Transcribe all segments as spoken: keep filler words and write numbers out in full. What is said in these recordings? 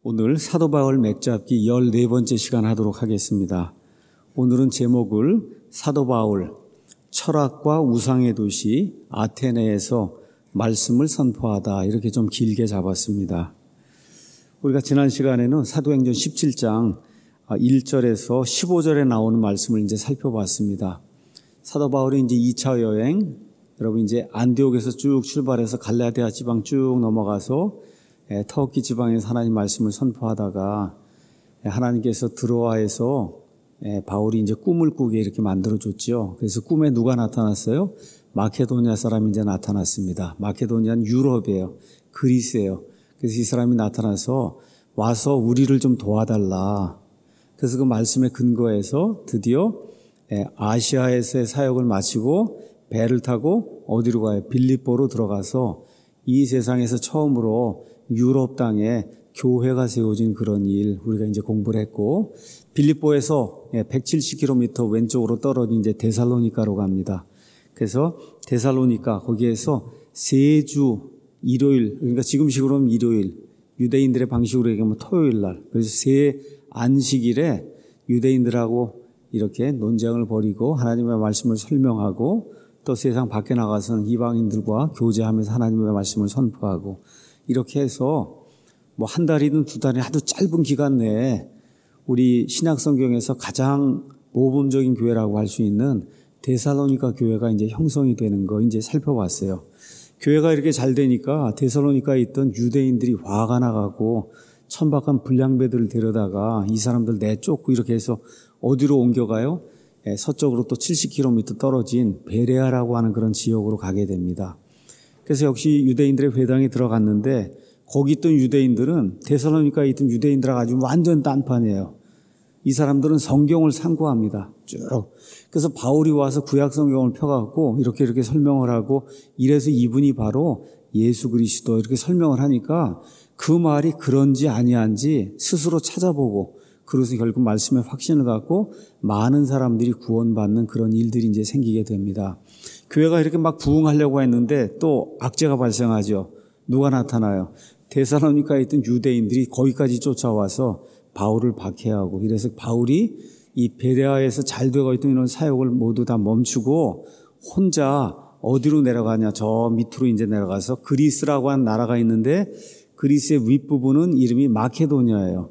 오늘 사도 바울 맥잡기 열네 번째 시간 하도록 하겠습니다. 오늘은 제목을 사도 바울 철학과 우상의 도시 아테네에서 말씀을 선포하다 이렇게 좀 길게 잡았습니다. 우리가 지난 시간에는 사도행전 십칠 장 일 절에서 십오 절에 나오는 말씀을 이제 살펴봤습니다. 사도 바울이 이제 이 차 여행, 여러분 이제 안디옥에서 쭉 출발해서 갈라디아 지방 쭉 넘어가서 터키 지방에서 하나님 말씀을 선포하다가 하나님께서 드로아에서 바울이 이제 꿈을 꾸게 이렇게 만들어줬죠. 그래서 꿈에 누가 나타났어요? 마케도니아 사람이 이제 나타났습니다. 마케도니아는 유럽이에요. 그리스예요. 그래서 이 사람이 나타나서 와서 우리를 좀 도와달라. 그래서 그 말씀에 근거해서 드디어 아시아에서의 사역을 마치고 배를 타고 어디로 가요? 빌립보로 들어가서 이 세상에서 처음으로 유럽 땅에 교회가 세워진 그런 일 우리가 이제 공부를 했고, 빌립보에서 백칠십 킬로미터 왼쪽으로 떨어진 이제 데살로니가로 갑니다. 그래서 데살로니가 거기에서 세 주 일요일, 그러니까 지금식으로는 일요일, 유대인들의 방식으로 얘기하면 토요일 날, 그래서 세 안식일에 유대인들하고 이렇게 논쟁을 벌이고 하나님의 말씀을 설명하고 또 세상 밖에 나가서는 이방인들과 교제하면서 하나님의 말씀을 선포하고 이렇게 해서 뭐 한 달이든 두 달이 아주 짧은 기간 내에 우리 신약 성경에서 가장 모범적인 교회라고 할 수 있는 데살로니가 교회가 이제 형성이 되는 거 이제 살펴봤어요. 교회가 이렇게 잘 되니까 데살로니가에 있던 유대인들이 화가 나가고 천박한 불량배들을 데려다가 이 사람들 내쫓고 이렇게 해서 어디로 옮겨가요? 서쪽으로 또 칠십 킬로미터 떨어진 베레아라고 하는 그런 지역으로 가게 됩니다. 그래서 역시 유대인들의 회당에 들어갔는데 거기 있던 유대인들은 데살로니가에 있던 유대인들하고 아주 완전 딴판이에요. 이 사람들은 성경을 상고합니다. 쭉. 그래서 바울이 와서 구약 성경을 펴갖고 이렇게 이렇게 설명을 하고 이래서 이분이 바로 예수 그리스도 이렇게 설명을 하니까 그 말이 그런지 아니한지 스스로 찾아보고 그래서 결국 말씀에 확신을 갖고 많은 사람들이 구원받는 그런 일들이 이제 생기게 됩니다. 교회가 이렇게 막 부흥하려고 했는데 또 악재가 발생하죠. 누가 나타나요? 데살로니가에 있던 유대인들이 거기까지 쫓아와서 바울을 박해하고, 이래서 바울이 이 베레아에서 잘 되고 있던 이런 사역을 모두 다 멈추고 혼자 어디로 내려가냐? 저 밑으로 이제 내려가서 그리스라고 하는 나라가 있는데 그리스의 윗부분은 이름이 마케도니아예요.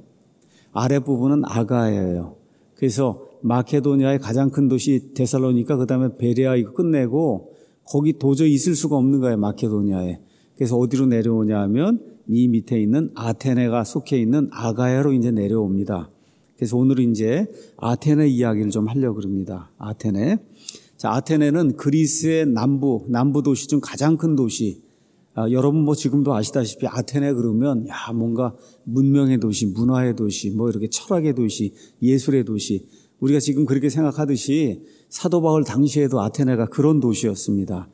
아랫부분은 아가야예요. 그래서 마케도니아의 가장 큰 도시 데살로니가, 그 다음에 베레아 이거 끝내고 거기 도저히 있을 수가 없는 거예요, 마케도니아에. 그래서 어디로 내려오냐 하면 이 밑에 있는 아테네가 속해 있는 아가야로 이제 내려옵니다. 그래서 오늘은 이제 아테네 이야기를 좀 하려고 합니다. 아테네. 자, 아테네는 그리스의 남부, 남부 도시 중 가장 큰 도시. 아, 여러분 뭐 지금도 아시다시피 아테네 그러면 야 뭔가 문명의 도시, 문화의 도시, 뭐 이렇게 철학의 도시, 예술의 도시, 우리가 지금 그렇게 생각하듯이 사도 바울 당시에도 아테네가 그런 도시였습니다.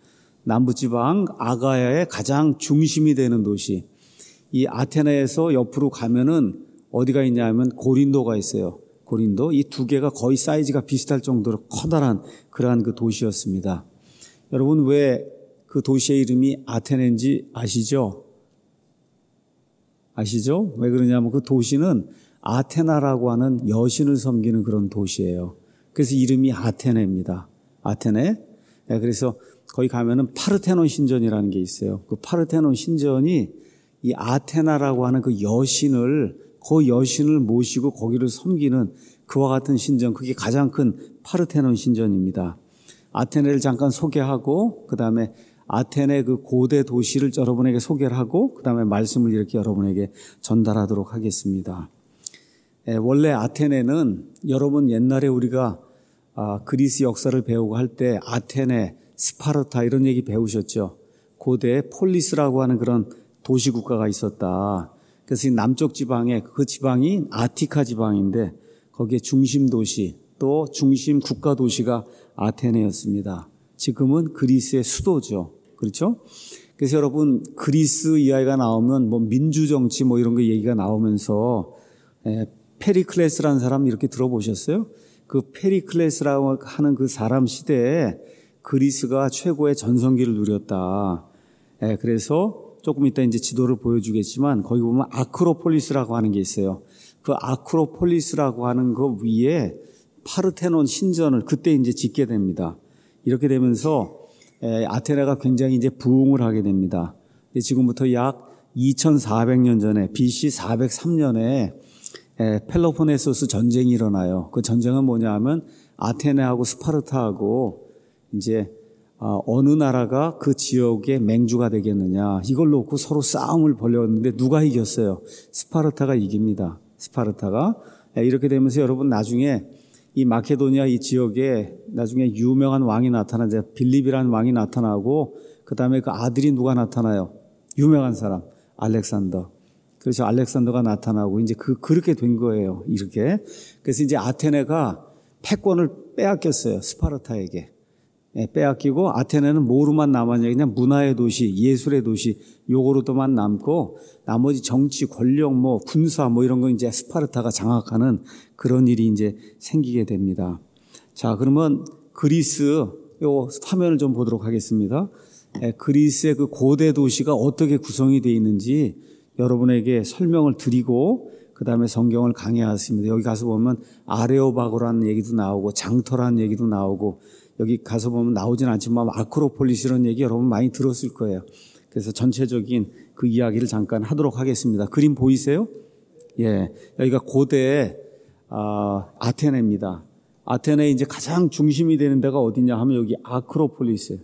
남부지방 아가야의 가장 중심이 되는 도시. 이 아테네에서 옆으로 가면은 어디가 있냐면 고린도가 있어요. 고린도. 이 두 개가 거의 사이즈가 비슷할 정도로 커다란 그러한 그 도시였습니다. 여러분 왜 그 도시의 이름이 아테네인지 아시죠? 아시죠? 왜 그러냐면 그 도시는 아테나라고 하는 여신을 섬기는 그런 도시예요. 그래서 이름이 아테네입니다. 아테네. 네, 그래서 거기 가면은 파르테논 신전이라는 게 있어요. 그 파르테논 신전이 이 아테나라고 하는 그 여신을, 그 여신을 모시고 거기를 섬기는 그와 같은 신전, 그게 가장 큰 파르테논 신전입니다. 아테네를 잠깐 소개하고 그 다음에 아테네 그 고대 도시를 여러분에게 소개를 하고 그 다음에 말씀을 이렇게 여러분에게 전달하도록 하겠습니다. 에, 원래 아테네는 여러분 옛날에 우리가 아, 그리스 역사를 배우고 할 때 아테네, 스파르타 이런 얘기 배우셨죠. 고대 폴리스라고 하는 그런 도시국가가 있었다. 그래서 이 남쪽 지방에 그 지방이 아티카 지방인데 거기에 중심 도시 또 중심 국가 도시가 아테네였습니다. 지금은 그리스의 수도죠. 그렇죠? 그래서 여러분 그리스 이야기가 나오면 뭐 민주정치 뭐 이런 거 얘기가 나오면서 에, 페리클레스라는 사람 이렇게 들어보셨어요? 그 페리클레스라고 하는 그 사람 시대에 그리스가 최고의 전성기를 누렸다. 에, 그래서 조금 이따 이제 지도를 보여주겠지만 거기 보면 아크로폴리스라고 하는 게 있어요. 그 아크로폴리스라고 하는 그 위에 파르테논 신전을 그때 이제 짓게 됩니다. 이렇게 되면서 아테네가 굉장히 이제 부흥을 하게 됩니다. 지금부터 약 이천사백 년 전에 비씨 사백삼 년에 펠로폰네소스 전쟁이 일어나요. 그 전쟁은 뭐냐 하면 아테네하고 스파르타하고 이제 어느 나라가 그 지역의 맹주가 되겠느냐 이걸 놓고 서로 싸움을 벌였는데 누가 이겼어요? 스파르타가 이깁니다. 스파르타가. 이렇게 되면서 여러분 나중에 이 마케도니아 이 지역에 나중에 유명한 왕이 나타나죠. 빌립이라는 왕이 나타나고 그 다음에 그 아들이 누가 나타나요? 유명한 사람 알렉산더. 그래서 알렉산더가 나타나고 이제 그 그렇게 된 거예요. 이렇게. 그래서 이제 아테네가 패권을 빼앗겼어요. 스파르타에게. 예, 빼앗기고 아테네는 뭐로만 남았냐? 그냥 문화의 도시, 예술의 도시 요거로도만 남고 나머지 정치, 권력, 뭐 군사 뭐 이런 거 이제 스파르타가 장악하는 그런 일이 이제 생기게 됩니다. 자, 그러면 그리스 요 화면을 좀 보도록 하겠습니다. 예, 그리스의 그 고대 도시가 어떻게 구성이 되어 있는지 여러분에게 설명을 드리고 그 다음에 성경을 강해하십니다. 여기 가서 보면 아레오바고라는 얘기도 나오고 장터라는 얘기도 나오고 여기 가서 보면 나오진 않지만 아크로폴리스라는 얘기 여러분 많이 들었을 거예요. 그래서 전체적인 그 이야기를 잠깐 하도록 하겠습니다. 그림 보이세요? 예, 여기가 고대 아, 아테네입니다. 아테네의 이제 가장 중심이 되는 데가 어디냐 하면 여기 아크로폴리스.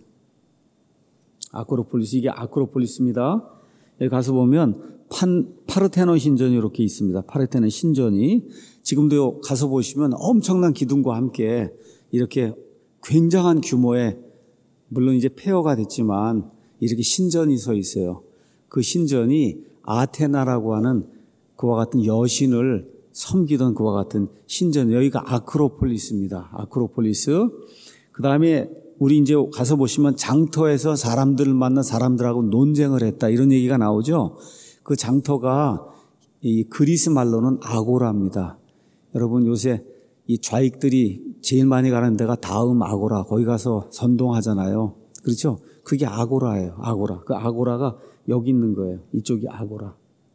아크로폴리스 이게 아크로폴리스입니다. 여기 가서 보면 판, 파르테논 신전이 이렇게 있습니다. 파르테논 신전이 지금도 가서 보시면 엄청난 기둥과 함께 이렇게 굉장한 규모의 물론 이제 폐허가 됐지만 이렇게 신전이 서 있어요. 그 신전이 아테나라고 하는 그와 같은 여신을 섬기던 그와 같은 신전. 여기가 아크로폴리스입니다. 아크로폴리스. 그 다음에 우리 이제 가서 보시면 장터에서 사람들을 만나 사람들하고 논쟁을 했다 이런 얘기가 나오죠. 그 장터가 이 그리스 말로는 아고라입니다. 여러분 요새 이 좌익들이 제일 많이 가는 데가 다음 아고라 거기 가서 선동하잖아요. 그렇죠? 그게 아고라예요. 아고라. 그 아고라가 여기 있는 거예요. 이쪽이 아고라.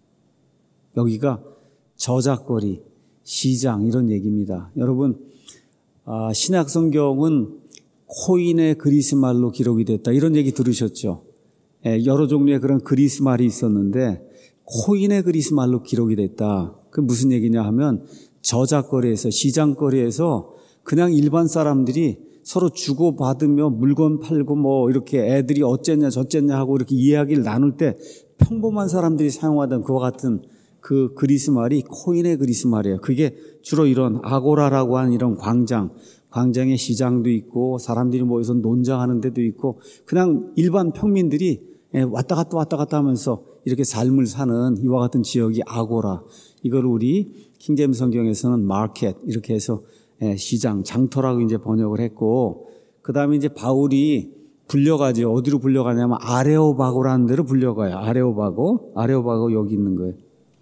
여기가 저작거리, 시장 이런 얘기입니다. 여러분 아, 신약 성경은 코인의 그리스 말로 기록이 됐다 이런 얘기 들으셨죠? 예, 여러 종류의 그런 그리스 말이 있었는데 코인의 그리스 말로 기록이 됐다. 그 무슨 얘기냐 하면 저작거리에서 시장거리에서 그냥 일반 사람들이 서로 주고받으며 물건 팔고 뭐 이렇게 애들이 어쨌냐 저쨌냐 하고 이렇게 이야기를 나눌 때 평범한 사람들이 사용하던 그와 같은 그 그리스 말이 코인의 그리스 말이에요. 그게 주로 이런 아고라라고 하는 이런 광장, 광장에 시장도 있고 사람들이 모여서 논장하는 데도 있고 그냥 일반 평민들이 왔다 갔다 왔다 갔다 하면서 이렇게 삶을 사는 이와 같은 지역이 아고라. 이걸 우리 킹제임스 성경에서는 마켓 이렇게 해서 시장, 장터라고 이제 번역을 했고 그 다음에 이제 바울이 불려가죠. 어디로 불려가냐면 아레오바고라는 데로 불려가요. 아레오바고, 아레오바고 여기 있는 거예요.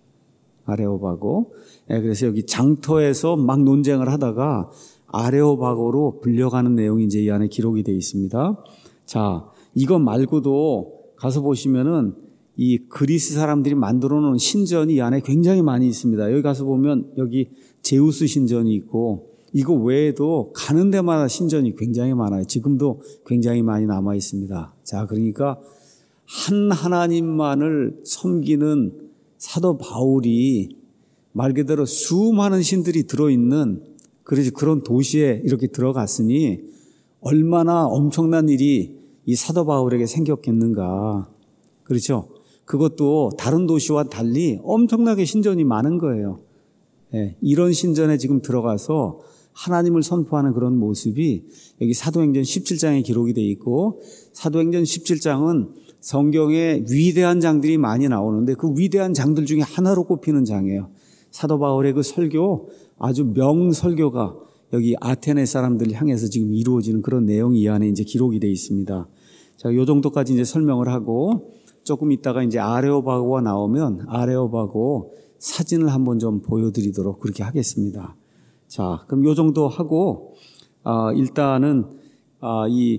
아레오바고. 그래서 여기 장터에서 막 논쟁을 하다가 아레오바고로 불려가는 내용이 이제 이 안에 기록이 되어 있습니다. 자, 이것 말고도 가서 보시면은 이 그리스 사람들이 만들어 놓은 신전이 이 안에 굉장히 많이 있습니다. 여기 가서 보면 여기 제우스 신전이 있고 이거 외에도 가는 데마다 신전이 굉장히 많아요. 지금도 굉장히 많이 남아 있습니다. 자, 그러니까 한 하나님만을 섬기는 사도 바울이 말 그대로 수많은 신들이 들어있는 그래서 그런 도시에 이렇게 들어갔으니 얼마나 엄청난 일이 이 사도 바울에게 생겼겠는가. 그렇죠? 그것도 다른 도시와 달리 엄청나게 신전이 많은 거예요. 예, 이런 신전에 지금 들어가서 하나님을 선포하는 그런 모습이 여기 사도행전 십칠 장에 기록이 되어 있고 사도행전 십칠 장은 성경에 위대한 장들이 많이 나오는데 그 위대한 장들 중에 하나로 꼽히는 장이에요. 사도 바울의 그 설교 아주 명설교가 여기 아테네 사람들을 향해서 지금 이루어지는 그런 내용이 이 안에 이제 기록이 되어 있습니다. 자, 요 정도까지 이제 설명을 하고 조금 있다가 이제 아레오바고가 나오면 아레오바고 사진을 한번 좀 보여드리도록 그렇게 하겠습니다. 자, 그럼 요 정도 하고 아, 일단은 아, 이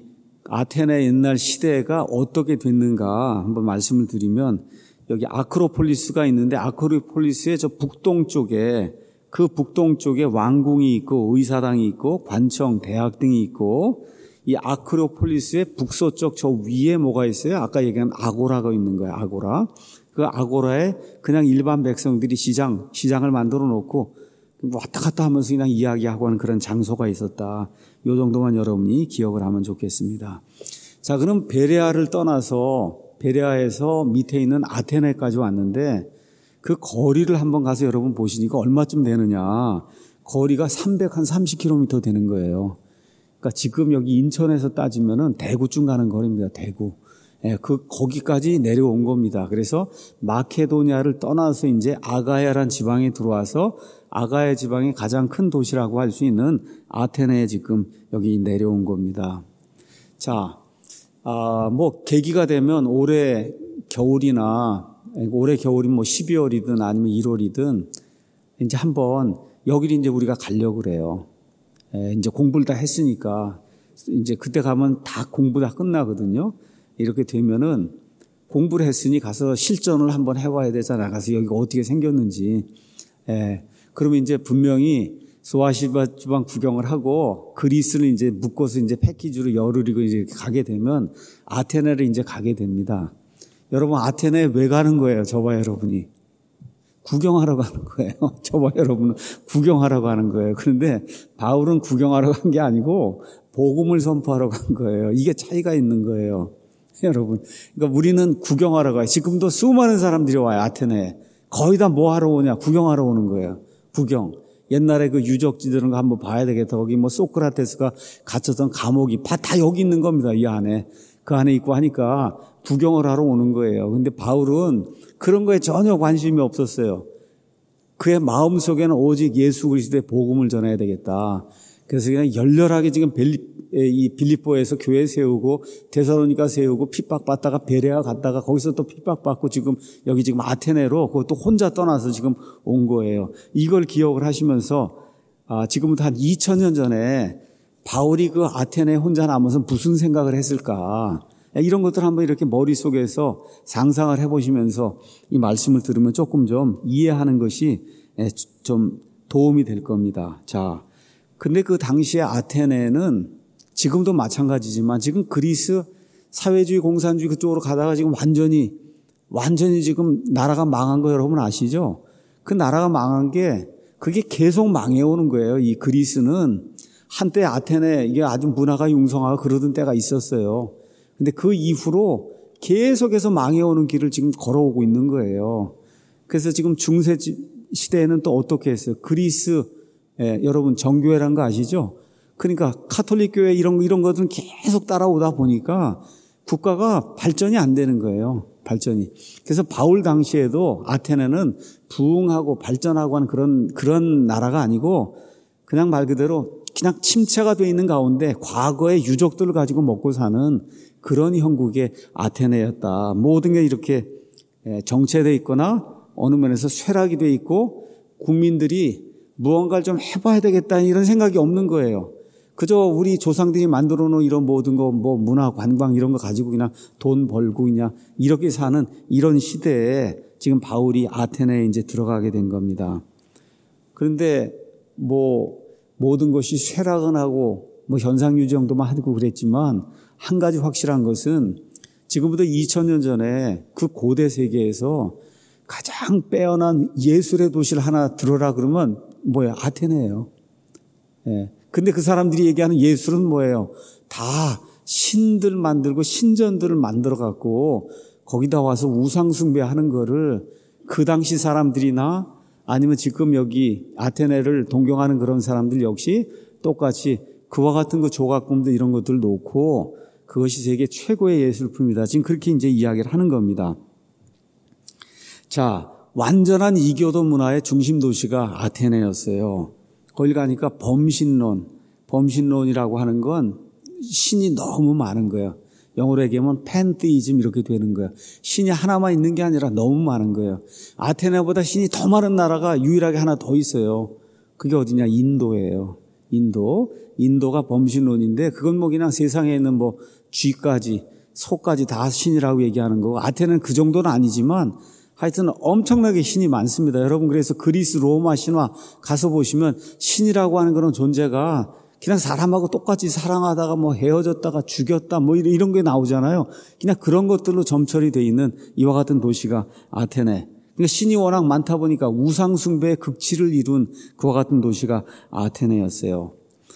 아테네 옛날 시대가 어떻게 됐는가 한번 말씀을 드리면, 여기 아크로폴리스가 있는데 아크로폴리스의 저 북동쪽에, 그 북동쪽에 왕궁이 있고 의사당이 있고 관청, 대학 등이 있고, 이 아크로폴리스의 북서쪽 저 위에 뭐가 있어요? 아까 얘기한 아고라가 있는 거예요. 아고라. 그 아고라에 그냥 일반 백성들이 시장, 시장을 만들어 놓고 왔다 갔다 하면서 그냥 이야기하고 하는 그런 장소가 있었다. 요 정도만 여러분이 기억을 하면 좋겠습니다. 자, 그럼 베레아를 떠나서 베레아에서 밑에 있는 아테네까지 왔는데, 그 거리를 한번 가서 여러분 보시니까 얼마쯤 되느냐. 거리가 삼백삼십 킬로미터 되는 거예요. 그러니까 지금 여기 인천에서 따지면은 대구쯤 가는 거리입니다. 대구. 예, 그 거기까지 내려온 겁니다. 그래서 마케도니아를 떠나서 이제 아가야란 지방에 들어와서 아가야 지방의 가장 큰 도시라고 할 수 있는 아테네에 지금 여기 내려온 겁니다. 자, 아, 뭐 계기가 되면 올해 겨울이나 올해 겨울이 뭐 십이월이든 아니면 일월이든 이제 한번 여기를 이제 우리가 가려고 그래요. 예, 이제 공부를 다 했으니까 이제 그때 가면 다 공부 다 끝나거든요. 이렇게 되면은 공부를 했으니 가서 실전을 한번 해봐야 되잖아. 가서 여기가 어떻게 생겼는지. 예, 그러면 이제 분명히 소아시아 지방 구경을 하고 그리스를 이제 묶어서 이제 패키지로 열흘이고 이제 가게 되면 아테네를 이제 가게 됩니다. 여러분, 아테네에 왜 가는 거예요? 저봐 여러분이. 구경하러 가는 거예요. 저봐 여러분은 구경하러 가는 거예요. 그런데 바울은 구경하러 간 게 아니고 복음을 선포하러 간 거예요. 이게 차이가 있는 거예요. 여러분. 그러니까 우리는 구경하러 가요. 지금도 수많은 사람들이 와요. 아테네에. 거의 다 뭐 하러 오냐? 구경하러 오는 거예요. 구경. 옛날에 그 유적지들은 거 한번 봐야 되겠다. 거기 뭐 소크라테스가 갇혔던 감옥이 다 여기 있는 겁니다. 이 안에. 그 안에 있고 하니까 구경을 하러 오는 거예요. 근데 바울은 그런 거에 전혀 관심이 없었어요. 그의 마음속에는 오직 예수 그리스도의 복음을 전해야 되겠다. 그래서 그냥 열렬하게 지금 이 빌립보에서 교회 세우고 데살로니가 세우고 핍박받다가 베레아 갔다가 거기서 또 핍박받고 지금 여기 지금 아테네로 그것도 혼자 떠나서 지금 온 거예요. 이걸 기억을 하시면서 아, 지금부터 한 이천 년 전에 바울이 그 아테네에 혼자 남아서 무슨 생각을 했을까? 이런 것들 한번 이렇게 머릿속에서 상상을 해보시면서 이 말씀을 들으면 조금 좀 이해하는 것이 좀 도움이 될 겁니다. 자, 근데 그 당시에 아테네는 지금도 마찬가지지만 지금 그리스 사회주의 공산주의 그쪽으로 가다가 지금 완전히 완전히 지금 나라가 망한 거 여러분 아시죠? 그 나라가 망한 게 그게 계속 망해오는 거예요. 이 그리스는 한때 아테네 이게 아주 문화가 융성하고 그러던 때가 있었어요. 근데 그 이후로 계속해서 망해오는 길을 지금 걸어오고 있는 거예요. 그래서 지금 중세 시대에는 또 어떻게 했어요? 그리스, 예, 여러분 정교회란 거 아시죠? 그러니까 카톨릭 교회 이런 이런 것들은 계속 따라오다 보니까 국가가 발전이 안 되는 거예요. 발전이. 그래서 바울 당시에도 아테네는 부흥하고 발전하고 하는 그런 그런 나라가 아니고 그냥 말 그대로 그냥 침체가 되어 있는 가운데 과거의 유적들을 가지고 먹고 사는 그런 형국의 아테네였다. 모든 게 이렇게 정체되어 있거나 어느 면에서 쇠락이 되어 있고 국민들이 무언가를 좀 해봐야 되겠다 이런 생각이 없는 거예요. 그저 우리 조상들이 만들어 놓은 이런 모든 거, 뭐 문화, 관광 이런 거 가지고 그냥 돈 벌고 그냥 이렇게 사는 이런 시대에 지금 바울이 아테네에 이제 들어가게 된 겁니다. 그런데 뭐 모든 것이 쇠락은 하고 뭐 현상유지 정도만 하고 그랬지만 한 가지 확실한 것은 지금부터 이천 년 전에 그 고대 세계에서 가장 빼어난 예술의 도시를 하나 들어라 그러면 뭐예요? 아테네예요. 예. 근데 그 사람들이 얘기하는 예술은 뭐예요? 다 신들 만들고 신전들을 만들어 갖고 거기다 와서 우상 숭배하는 거를 그 당시 사람들이나 아니면 지금 여기 아테네를 동경하는 그런 사람들 역시 똑같이 그와 같은 그 조각품들 이런 것들을 놓고 그것이 세계 최고의 예술품이다. 지금 그렇게 이제 이야기를 하는 겁니다. 자, 완전한 이교도 문화의 중심 도시가 아테네였어요. 거기 가니까 범신론, 범신론이라고 하는 건 신이 너무 많은 거예요. 영어로 얘기하면 팬테이즘 이렇게 되는 거예요. 신이 하나만 있는 게 아니라 너무 많은 거예요. 아테네보다 신이 더 많은 나라가 유일하게 하나 더 있어요. 그게 어디냐? 인도예요. 인도. 인도가 범신론인데 그건 뭐 그냥 세상에 있는 뭐 쥐까지, 소까지 다 신이라고 얘기하는 거. 아테네는 그 정도는 아니지만 하여튼 엄청나게 신이 많습니다. 여러분, 그래서 그리스 로마 신화 가서 보시면 신이라고 하는 그런 존재가 그냥 사람하고 똑같이 사랑하다가 뭐 헤어졌다가 죽였다 뭐 이런 게 나오잖아요. 그냥 그런 것들로 점철이 돼 있는 이와 같은 도시가 아테네. 그러니까 신이 워낙 많다 보니까 우상숭배의 극치를 이룬 그와 같은 도시가 아테네였어요.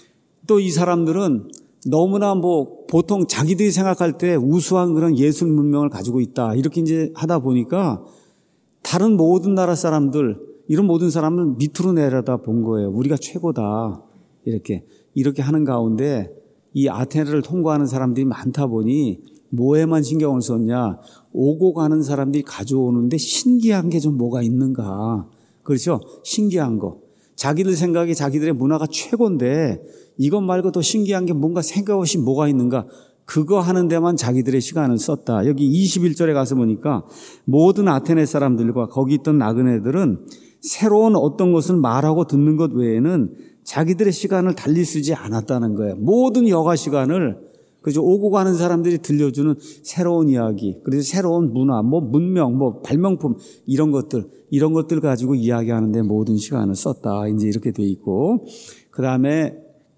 또 이 사람들은 너무나 뭐 보통 자기들이 생각할 때 우수한 그런 예술 문명을 가지고 있다. 이렇게 이제 하다 보니까 다른 모든 나라 사람들, 이런 모든 사람을 밑으로 내려다 본 거예요. 우리가 최고다. 이렇게. 이렇게 하는 가운데 이 아테네를 통과하는 사람들이 많다 보니 뭐에만 신경을 썼냐. 오고 가는 사람들이 가져오는데 신기한 게 좀 뭐가 있는가. 그렇죠? 신기한 거. 자기들 생각에 자기들의 문화가 최고인데 이것 말고 더 신기한 게 뭔가 생각 없이 뭐가 있는가. 그거 하는 데만 자기들의 시간을 썼다. 여기 이십일 절에 가서 보니까 모든 아테네 사람들과 거기 있던 나그네들은 새로운 어떤 것을 말하고 듣는 것 외에는 자기들의 시간을 달리 쓰지 않았다는 거예요. 모든 여가 시간을 그죠? 오고 가는 사람들이 들려주는 새로운 이야기, 그래서 새로운 문화, 뭐 문명, 뭐 발명품 이런 것들, 이런 것들 가지고 이야기하는데 모든 시간을 썼다. 이제 이렇게 돼 있고, 그 다음에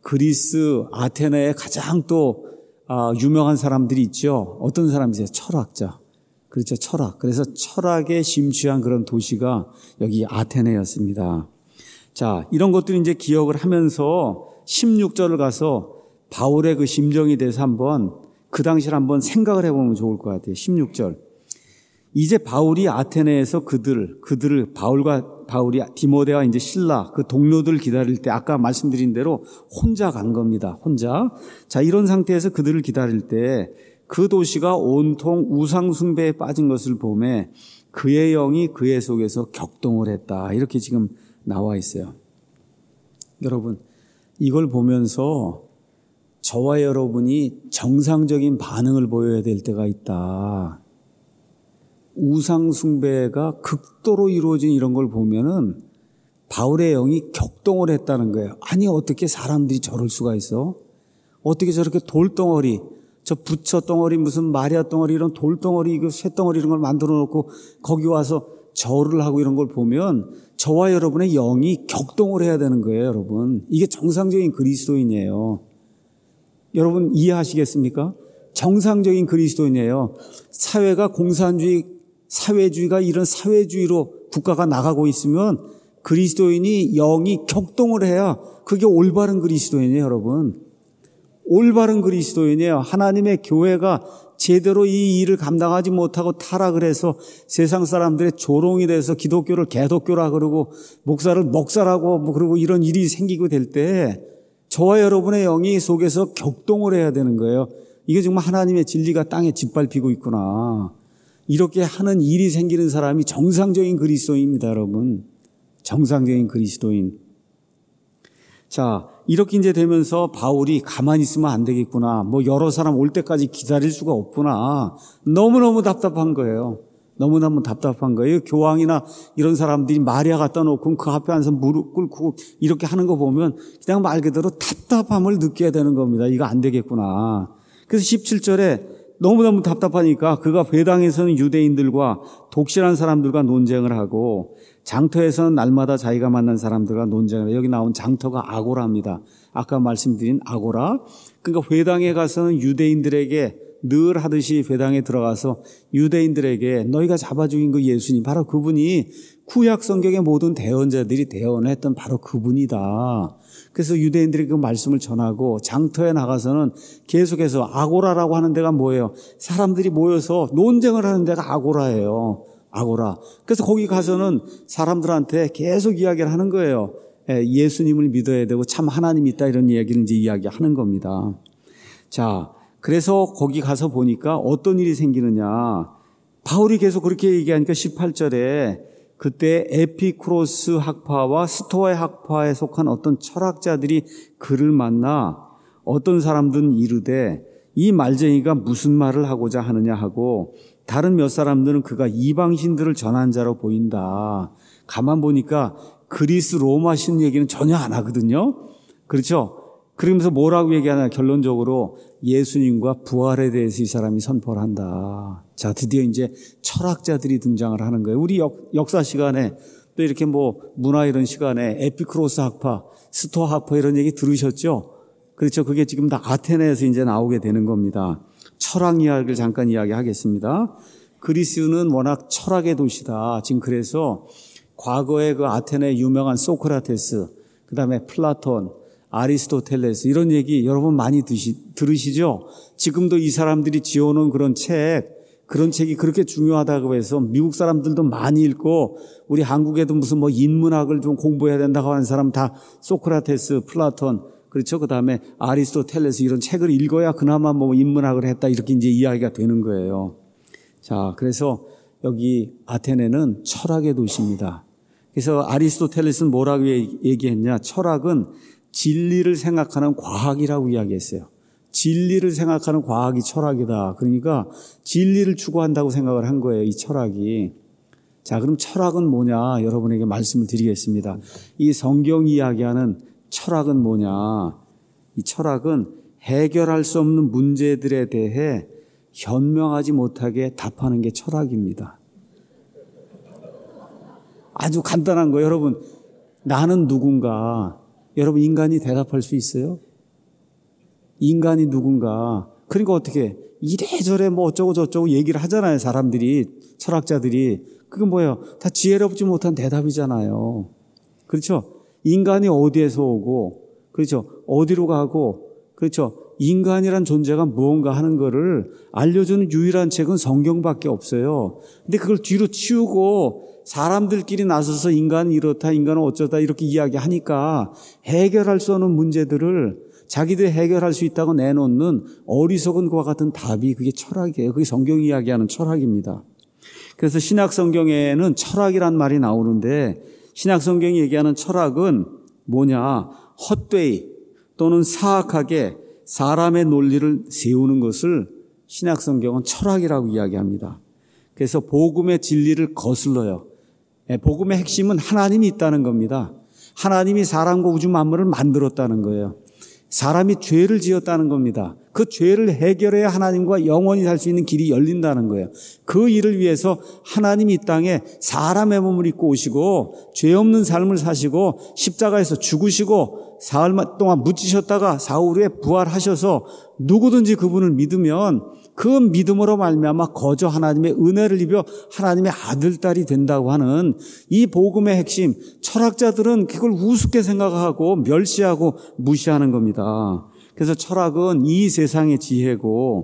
그리스 아테네에 가장 또 아, 유명한 사람들이 있죠. 어떤 사람이세요? 철학자. 그렇죠. 철학. 그래서 철학에 심취한 그런 도시가 여기 아테네였습니다. 자, 이런 것들을 이제 기억을 하면서 십육 절을 가서 바울의 그 심정에 대해서 한번 그 당시를 한번 생각을 해보면 좋을 것 같아요. 십육 절. 이제 바울이 아테네에서 그들, 그들을 바울과 바울이 디모데와 이제 신라 그 동료들 기다릴 때 아까 말씀드린 대로 혼자 간 겁니다. 혼자. 자, 이런 상태에서 그들을 기다릴 때 그 도시가 온통 우상 숭배에 빠진 것을 보매 그의 영이 그의 속에서 격동을 했다. 이렇게 지금 나와 있어요. 여러분, 이걸 보면서 저와 여러분이 정상적인 반응을 보여야 될 때가 있다. 우상 숭배가 극도로 이루어진 이런 걸 보면은 바울의 영이 격동을 했다는 거예요. 아니, 어떻게 사람들이 저럴 수가 있어? 어떻게 저렇게 돌덩어리, 저 부처 덩어리, 무슨 마리아 덩어리, 이런 돌덩어리, 그 쇠덩어리 이런 걸 만들어 놓고 거기 와서 절을 하고 이런 걸 보면 저와 여러분의 영이 격동을 해야 되는 거예요, 여러분. 이게 정상적인 그리스도인이에요. 여러분 이해하시겠습니까? 정상적인 그리스도인이에요. 사회가 공산주의, 사회주의가 이런 사회주의로 국가가 나가고 있으면 그리스도인이 영이 격동을 해야 그게 올바른 그리스도인이에요, 여러분. 올바른 그리스도인이에요. 하나님의 교회가 제대로 이 일을 감당하지 못하고 타락을 해서 세상 사람들의 조롱이 돼서 기독교를 개독교라 그러고 목사를 먹사라고 뭐 그러고 이런 일이 생기고 될 때 저와 여러분의 영이 속에서 격동을 해야 되는 거예요. 이게 정말 하나님의 진리가 땅에 짓밟히고 있구나. 이렇게 하는 일이 생기는 사람이 정상적인 그리스도인입니다, 여러분. 정상적인 그리스도인. 자, 이렇게 이제 되면서 바울이 가만히 있으면 안 되겠구나. 뭐 여러 사람 올 때까지 기다릴 수가 없구나. 너무너무 답답한 거예요. 너무너무 답답한 거예요. 교황이나 이런 사람들이 마리아 갖다 놓고 그 앞에 앉아서 무릎 꿇고 이렇게 하는 거 보면 그냥 말 그대로 답답함을 느껴야 되는 겁니다. 이거 안 되겠구나. 그래서 십칠 절에 너무너무 답답하니까 그가 회당에서는 유대인들과 독실한 사람들과 논쟁을 하고 장터에서는 날마다 자기가 만난 사람들과 논쟁을 해요. 여기 나온 장터가 아고라입니다. 아까 말씀드린 아고라. 그러니까 회당에 가서는 유대인들에게 늘 하듯이 회당에 들어가서 유대인들에게 너희가 잡아 죽인 그 예수님, 바로 그분이 구약 성경의 모든 대언자들이 대언을 했던 바로 그분이다. 그래서 유대인들이 그 말씀을 전하고 장터에 나가서는 계속해서 아고라라고 하는 데가 뭐예요? 사람들이 모여서 논쟁을 하는 데가 아고라예요. 아고라. 그래서 거기 가서는 사람들한테 계속 이야기를 하는 거예요. 예수님을 믿어야 되고 참 하나님이 있다 이런 이야기를 이제 이야기하는 겁니다. 자, 그래서 거기 가서 보니까 어떤 일이 생기느냐. 바울이 계속 그렇게 얘기하니까 십팔 절에 그때 에피쿠로스 학파와 스토아 학파에 속한 어떤 철학자들이 그를 만나 어떤 사람들은 이르되 이 말쟁이가 무슨 말을 하고자 하느냐 하고 다른 몇 사람들은 그가 이방신들을 전한 자로 보인다. 가만 보니까 그리스 로마 신 얘기는 전혀 안 하거든요. 그렇죠? 그러면서 뭐라고 얘기하냐, 결론적으로 예수님과 부활에 대해서 이 사람이 선포를 한다. 자, 드디어 이제 철학자들이 등장을 하는 거예요. 우리 역, 역사 시간에 또 이렇게 뭐 문화 이런 시간에 에피크로스 학파, 스토아 학파 이런 얘기 들으셨죠? 그렇죠. 그게 지금 다 아테네에서 이제 나오게 되는 겁니다. 철학 이야기를 잠깐 이야기하겠습니다. 그리스는 워낙 철학의 도시다. 지금 그래서 과거에 그 아테네 유명한 소크라테스, 그 다음에 플라톤, 아리스토텔레스 이런 얘기 여러분 많이 드시, 들으시죠? 지금도 이 사람들이 지어놓은 그런 책, 그런 책이 그렇게 중요하다고 해서 미국 사람들도 많이 읽고 우리 한국에도 무슨 뭐 인문학을 좀 공부해야 된다고 하는 사람 다 소크라테스, 플라톤, 그렇죠? 그 다음에 아리스토텔레스 이런 책을 읽어야 그나마 뭐 인문학을 했다 이렇게 이제 이야기가 되는 거예요. 자, 그래서 여기 아테네는 철학의 도시입니다. 그래서 아리스토텔레스는 뭐라고 얘기했냐? 철학은 진리를 생각하는 과학이라고 이야기했어요. 진리를 생각하는 과학이 철학이다. 그러니까 진리를 추구한다고 생각을 한 거예요, 이 철학이. 자, 그럼 철학은 뭐냐? 여러분에게 말씀을 드리겠습니다. 이 성경 이야기하는 철학은 뭐냐? 이 철학은 해결할 수 없는 문제들에 대해 현명하지 못하게 답하는 게 철학입니다. 아주 간단한 거예요. 여러분, 나는 누군가. 여러분, 인간이 대답할 수 있어요? 인간이 누군가. 그러니까 어떻게 이래저래 뭐 어쩌고 저쩌고 얘기를 하잖아요. 사람들이, 철학자들이. 그게 뭐예요? 다 지혜롭지 못한 대답이잖아요. 그렇죠? 인간이 어디에서 오고, 그렇죠? 어디로 가고, 그렇죠? 인간이란 존재가 무언가 하는 거를 알려주는 유일한 책은 성경밖에 없어요. 근데 그걸 뒤로 치우고 사람들끼리 나서서 인간은 이렇다, 인간은 어쩌다 이렇게 이야기하니까 해결할 수 없는 문제들을 자기들이 해결할 수 있다고 내놓는 어리석은 것과 같은 답이 그게 철학이에요. 그게 성경이 이야기하는 철학입니다. 그래서 신약 성경에는 철학이란 말이 나오는데 신약 성경이 얘기하는 철학은 뭐냐? 헛되이 또는 사악하게 사람의 논리를 세우는 것을 신약 성경은 철학이라고 이야기합니다. 그래서 복음의 진리를 거슬러요. 복음의 핵심은 하나님이 있다는 겁니다. 하나님이 사람과 우주 만물을 만들었다는 거예요. 사람이 죄를 지었다는 겁니다. 그 죄를 해결해야 하나님과 영원히 살 수 있는 길이 열린다는 거예요. 그 일을 위해서 하나님이 이 땅에 사람의 몸을 입고 오시고 죄 없는 삶을 사시고 십자가에서 죽으시고 사흘 동안 묻히셨다가 사흘 후에 부활하셔서 누구든지 그분을 믿으면 그 믿음으로 말미암아 거저 하나님의 은혜를 입어 하나님의 아들, 딸이 된다고 하는 이 복음의 핵심, 철학자들은 그걸 우습게 생각하고 멸시하고 무시하는 겁니다. 그래서 철학은 이 세상의 지혜고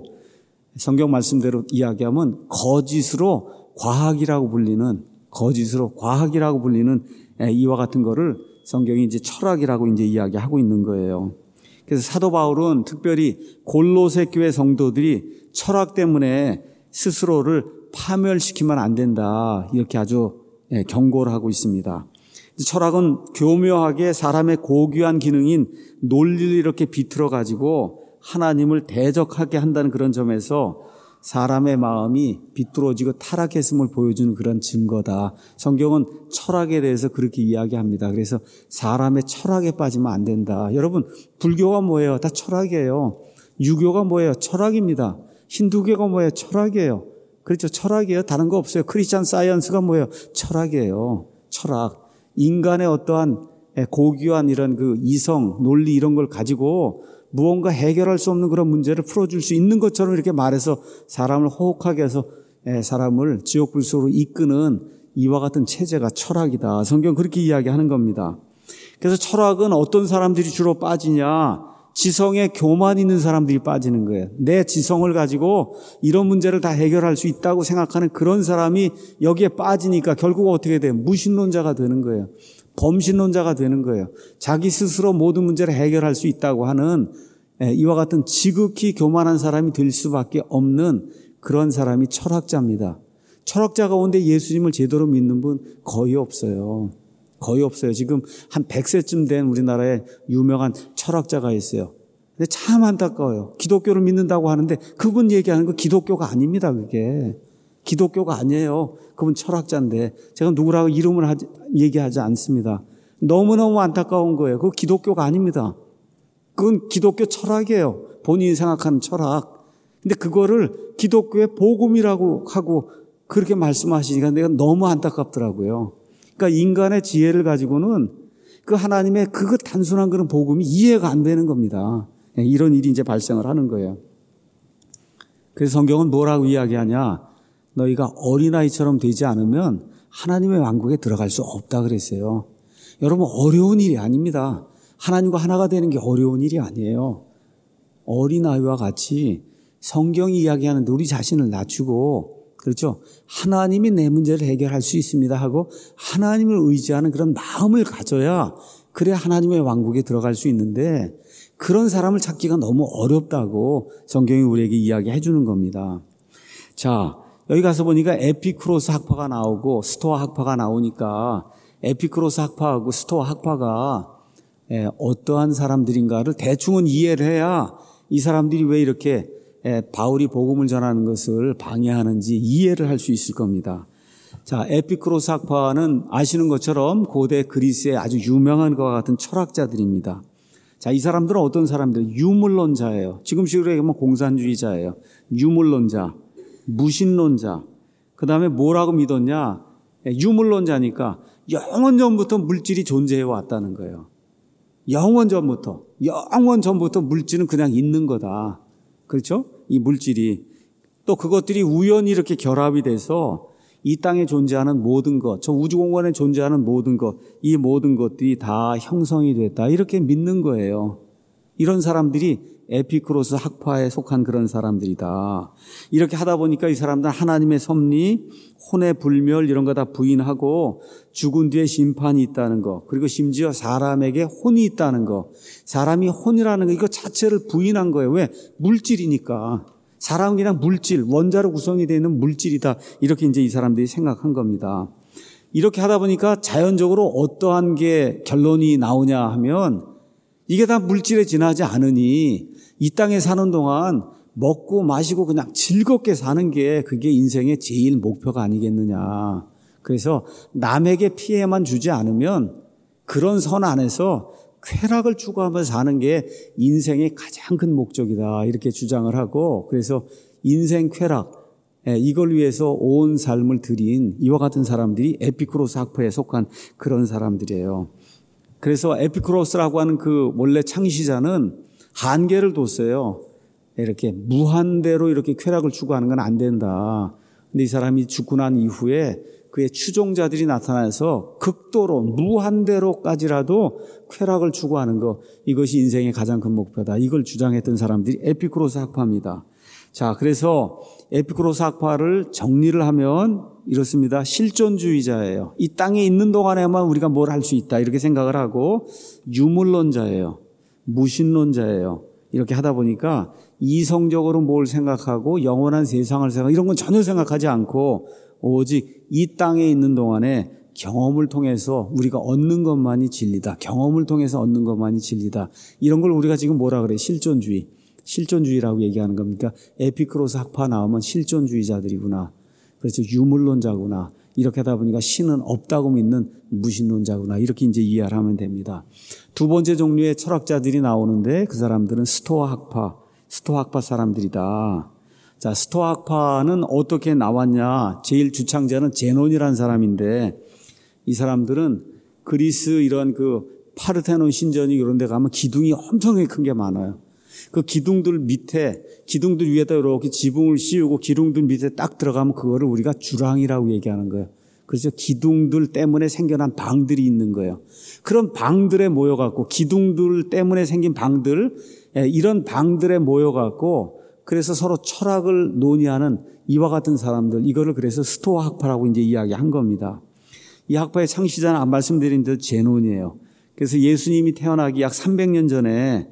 성경 말씀대로 이야기하면 거짓으로 과학이라고 불리는 거짓으로 과학이라고 불리는 이와 같은 거를 성경이 이제 철학이라고 이제 이야기하고 있는 거예요. 그래서 사도 바울은 특별히 골로새 교회 성도들이 철학 때문에 스스로를 파멸시키면 안 된다. 이렇게 아주 경고를 하고 있습니다. 철학은 교묘하게 사람의 고귀한 기능인 논리를 이렇게 비틀어 가지고 하나님을 대적하게 한다는 그런 점에서 사람의 마음이 비뚤어지고 타락했음을 보여주는 그런 증거다. 성경은 철학에 대해서 그렇게 이야기합니다. 그래서 사람의 철학에 빠지면 안 된다. 여러분, 불교가 뭐예요? 다 철학이에요. 유교가 뭐예요? 철학입니다. 힌두교가 뭐예요? 철학이에요. 그렇죠? 철학이에요. 다른 거 없어요. 크리스찬 사이언스가 뭐예요? 철학이에요. 철학. 인간의 어떠한 고귀한 이런 그 이성, 논리 이런 걸 가지고 무언가 해결할 수 없는 그런 문제를 풀어줄 수 있는 것처럼 이렇게 말해서 사람을 호흡하게 해서 사람을 지옥 불속으로 이끄는 이와 같은 체제가 철학이다. 성경 그렇게 이야기하는 겁니다. 그래서 철학은 어떤 사람들이 주로 빠지냐? 지성에 교만 있는 사람들이 빠지는 거예요. 내 지성을 가지고 이런 문제를 다 해결할 수 있다고 생각하는 그런 사람이 여기에 빠지니까 결국 어떻게 돼요? 무신론자가 되는 거예요. 범신론자가 되는 거예요. 자기 스스로 모든 문제를 해결할 수 있다고 하는 이와 같은 지극히 교만한 사람이 될 수밖에 없는 그런 사람이 철학자입니다. 철학자 가운데 예수님을 제대로 믿는 분 거의 없어요. 거의 없어요. 지금 한 백 세쯤 된 우리나라에 유명한 철학자가 있어요. 근데 참 안타까워요. 기독교를 믿는다고 하는데 그분 얘기하는 거 기독교가 아닙니다. 그게. 기독교가 아니에요. 그분 철학자인데 제가 누구라고 이름을 하지, 얘기하지 않습니다. 너무너무 안타까운 거예요. 그거 기독교가 아닙니다. 그건 기독교 철학이에요. 본인이 생각하는 철학. 근데 그거를 기독교의 복음이라고 하고 그렇게 말씀하시니까 내가 너무 안타깝더라고요. 그러니까 인간의 지혜를 가지고는 그 하나님의 그 단순한 그런 복음이 이해가 안 되는 겁니다. 이런 일이 이제 발생을 하는 거예요. 그래서 성경은 뭐라고 이야기하냐? 너희가 어린아이처럼 되지 않으면 하나님의 왕국에 들어갈 수 없다 그랬어요. 여러분, 어려운 일이 아닙니다. 하나님과 하나가 되는 게 어려운 일이 아니에요. 어린아이와 같이 성경이 이야기하는데 우리 자신을 낮추고, 그렇죠? 하나님이 내 문제를 해결할 수 있습니다 하고 하나님을 의지하는 그런 마음을 가져야 그래야 하나님의 왕국에 들어갈 수 있는데, 그런 사람을 찾기가 너무 어렵다고 성경이 우리에게 이야기해 주는 겁니다. 자, 여기 가서 보니까 에피쿠로스 학파가 나오고 스토아 학파가 나오니까 에피쿠로스 학파하고 스토아 학파가 어떠한 사람들인가를 대충은 이해를 해야 이 사람들이 왜 이렇게 바울이 복음을 전하는 것을 방해하는지 이해를 할 수 있을 겁니다. 자, 에피쿠로스 학파는 아시는 것처럼 고대 그리스의 아주 유명한 것과 같은 철학자들입니다. 자, 이 사람들은 어떤 사람들? 유물론자예요. 지금식으로 얘기하면 공산주의자예요. 유물론자, 무신론자. 그 다음에 뭐라고 믿었냐? 유물론자니까 영원 전부터 물질이 존재해 왔다는 거예요. 영원 전부터. 영원 전부터 물질은 그냥 있는 거다. 그렇죠? 이 물질이. 또 그것들이 우연히 이렇게 결합이 돼서 이 땅에 존재하는 모든 것, 저 우주공간에 존재하는 모든 것, 이 모든 것들이 다 형성이 됐다. 이렇게 믿는 거예요. 이런 사람들이 에피쿠로스 학파에 속한 그런 사람들이다. 이렇게 하다 보니까 이 사람들은 하나님의 섭리, 혼의 불멸 이런 거 다 부인하고 죽은 뒤에 심판이 있다는 거, 그리고 심지어 사람에게 혼이 있다는 거, 사람이 혼이라는 거 이거 자체를 부인한 거예요. 왜? 물질이니까. 사람은 그냥 물질, 원자로 구성이 되어 있는 물질이다. 이렇게 이제 이 사람들이 생각한 겁니다. 이렇게 하다 보니까 자연적으로 어떠한 게 결론이 나오냐 하면 이게 다 물질에 지나지 않으니 이 땅에 사는 동안 먹고 마시고 그냥 즐겁게 사는 게 그게 인생의 제일 목표가 아니겠느냐. 그래서 남에게 피해만 주지 않으면 그런 선 안에서 쾌락을 추구하면서 사는 게 인생의 가장 큰 목적이다. 이렇게 주장을 하고, 그래서 인생 쾌락, 이걸 위해서 온 삶을 들인 이와 같은 사람들이 에피쿠로스 학파에 속한 그런 사람들이에요. 그래서 에피쿠로스라고 하는 그 원래 창시자는 한계를 뒀어요. 이렇게 무한대로 이렇게 쾌락을 추구하는 건 안 된다. 근데 이 사람이 죽고 난 이후에 그의 추종자들이 나타나서 극도로 무한대로까지라도 쾌락을 추구하는 것, 이것이 인생의 가장 큰 목표다. 이걸 주장했던 사람들이 에피쿠로스 학파입니다. 자, 그래서 에피쿠로스 학파를 정리를 하면 이렇습니다. 실존주의자예요. 이 땅에 있는 동안에만 우리가 뭘 할 수 있다 이렇게 생각을 하고, 유물론자예요. 무신론자예요. 이렇게 하다 보니까 이성적으로 뭘 생각하고 영원한 세상을 생각, 이런 건 전혀 생각하지 않고 오직 이 땅에 있는 동안에 경험을 통해서 우리가 얻는 것만이 진리다. 경험을 통해서 얻는 것만이 진리다. 이런 걸 우리가 지금 뭐라 그래? 실존주의. 실존주의라고 얘기하는 겁니까? 에피쿠로스 학파 나오면 실존주의자들이구나. 그렇죠. 유물론자구나. 이렇게 하다 보니까 신은 없다고 믿는 무신론자구나. 이렇게 이제 이해를 하면 됩니다. 두 번째 종류의 철학자들이 나오는데 그 사람들은 스토아 학파, 스토아 학파 사람들이다. 자, 스토아 학파는 어떻게 나왔냐? 제일 주창자는 제논이라는 사람인데, 이 사람들은 그리스 이런 그 파르테논 신전이 이런 데 가면 기둥이 엄청나게 큰 게 많아요. 그 기둥들 밑에, 기둥들 위에다 이렇게 지붕을 씌우고 기둥들 밑에 딱 들어가면 그거를 우리가 주랑이라고 얘기하는 거예요. 그래서 기둥들 때문에 생겨난 방들이 있는 거예요. 그런 방들에 모여갖고, 기둥들 때문에 생긴 방들, 이런 방들에 모여갖고 그래서 서로 철학을 논의하는 이와 같은 사람들, 이거를 그래서 스토아 학파라고 이제 이야기한 겁니다. 이 학파의 창시자는 말씀드린 대로 제논이에요. 그래서 예수님이 태어나기 약 삼백 년 전에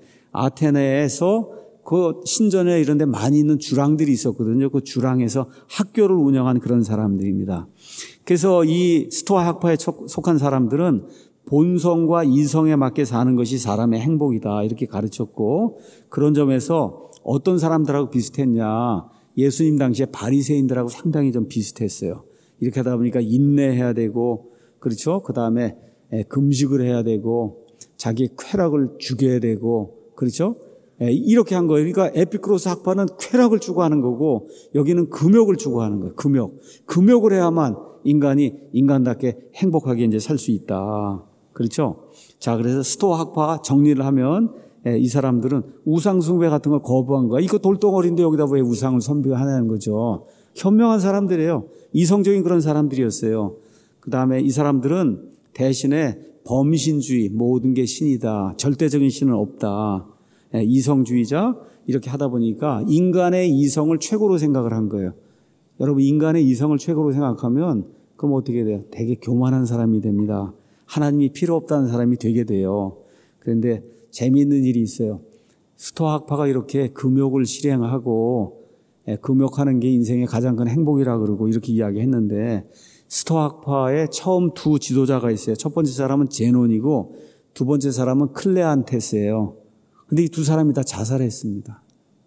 아테네에서 그 신전에 이런 데 많이 있는 주랑들이 있었거든요. 그 주랑에서 학교를 운영한 그런 사람들입니다. 그래서 이 스토아 학파에 속한 사람들은 본성과 이성에 맞게 사는 것이 사람의 행복이다. 이렇게 가르쳤고, 그런 점에서 어떤 사람들하고 비슷했냐? 예수님 당시에 바리새인들하고 상당히 좀 비슷했어요. 이렇게 하다 보니까 인내해야 되고, 그렇죠? 그 다음에 금식을 해야 되고, 자기 쾌락을 죽여야 되고, 그렇죠? 예, 이렇게 한 거예요. 그러니까 에피쿠로스 학파는 쾌락을 추구하는 거고 여기는 금욕을 추구하는 거예요. 금욕. 금욕을 해야만 인간이 인간답게 행복하게 이제 살 수 있다. 그렇죠? 자, 그래서 스토아 학파 정리를 하면 예, 이 사람들은 우상 숭배 같은 걸 거부한 거야. 이거 돌덩어리인데 여기다 왜 우상을 선배하냐는 거죠. 현명한 사람들이에요. 이성적인 그런 사람들이었어요. 그 다음에 이 사람들은 대신에 범신주의, 모든 게 신이다. 절대적인 신은 없다. 예, 이성주의자 이렇게 하다 보니까 인간의 이성을 최고로 생각을 한 거예요. 여러분 인간의 이성을 최고로 생각하면 그럼 어떻게 돼요? 되게 교만한 사람이 됩니다. 하나님이 필요 없다는 사람이 되게 돼요. 그런데 재미있는 일이 있어요. 스토아 학파가 이렇게 금욕을 실행하고 예, 금욕하는 게 인생의 가장 큰 행복이라 그러고 이렇게 이야기했는데 스토아 학파의 처음 두 지도자가 있어요. 첫 번째 사람은 제논이고 두 번째 사람은 클레안테스예요. 근데 이 두 사람이 다 자살했습니다.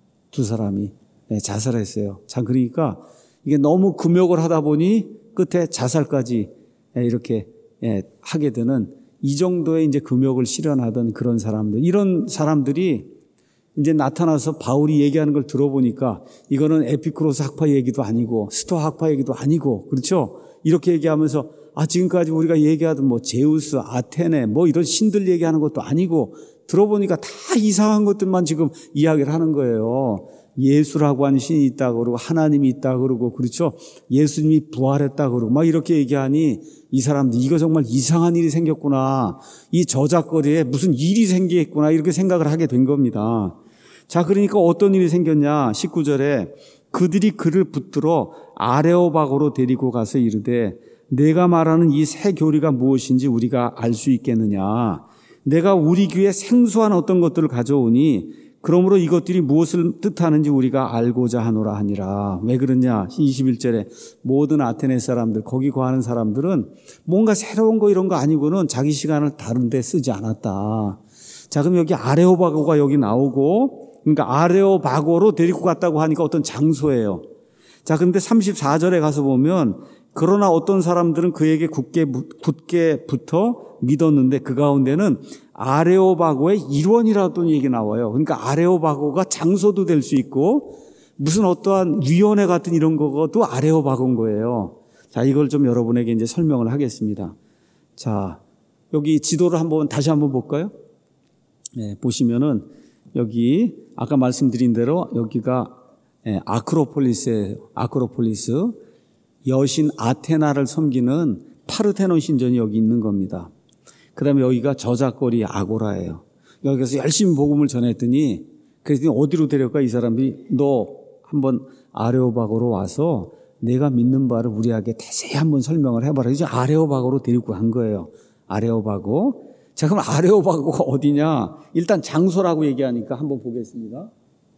두 사람이 네, 자살했어요. 자, 그러니까 이게 너무 금욕을 하다 보니 끝에 자살까지 이렇게 하게 되는 이 정도의 이제 금욕을 실현하던 그런 사람들, 이런 사람들이 이제 나타나서 바울이 얘기하는 걸 들어보니까 이거는 에피쿠로스 학파 얘기도 아니고 스토아 학파 얘기도 아니고 그렇죠? 이렇게 얘기하면서 아 지금까지 우리가 얘기하던 뭐 제우스, 아테네 뭐 이런 신들 얘기하는 것도 아니고 들어보니까 다 이상한 것들만 지금 이야기를 하는 거예요. 예수라고 하는 신이 있다고 그러고 하나님이 있다고 그러고 그렇죠? 예수님이 부활했다고 그러고 막 이렇게 얘기하니 이 사람들 이거 정말 이상한 일이 생겼구나. 이 저작거리에 무슨 일이 생기겠구나 이렇게 생각을 하게 된 겁니다. 자, 그러니까 어떤 일이 생겼냐? 십구 절에 그들이 그를 붙들어 아레오바고로 데리고 가서 이르되 내가 말하는 이 새 교리가 무엇인지 우리가 알 수 있겠느냐? 내가 우리 귀에 생소한 어떤 것들을 가져오니 그러므로 이것들이 무엇을 뜻하는지 우리가 알고자 하노라 하니라. 왜 그러냐? 이십일 절에 모든 아테네 사람들, 거기 거하는 사람들은 뭔가 새로운 거 이런 거 아니고는 자기 시간을 다른 데 쓰지 않았다. 자, 그럼 여기 아레오바고가 여기 나오고 그러니까 아레오바고로 데리고 갔다고 하니까 어떤 장소예요. 자, 근데 삼십사 절에 가서 보면 그러나 어떤 사람들은 그에게 굳게, 굳게 붙어 믿었는데 그 가운데는 아레오바고의 일원이라던 얘기 나와요. 그러니까 아레오바고가 장소도 될 수 있고 무슨 어떠한 위원회 같은 이런 거도 아레오바고인 거예요. 자, 이걸 좀 여러분에게 이제 설명을 하겠습니다. 자, 여기 지도를 한번 다시 한번 볼까요? 네, 보시면은 여기 아까 말씀드린 대로 여기가 아크로폴리스예요. 아크로폴리스. 여신 아테나를 섬기는 파르테논 신전이 여기 있는 겁니다. 그 다음에 여기가 저작거리 아고라예요. 여기서 열심히 복음을 전했더니 그랬더니 어디로 데려가 이 사람들이 너 한번 아레오바고로 와서 내가 믿는 바를 우리에게 자세히 한번 설명을 해봐라. 이제 아레오바고로 데리고 간 거예요. 아레오바고. 자, 그럼 아레오바고가 어디냐? 일단 장소라고 얘기하니까 한번 보겠습니다.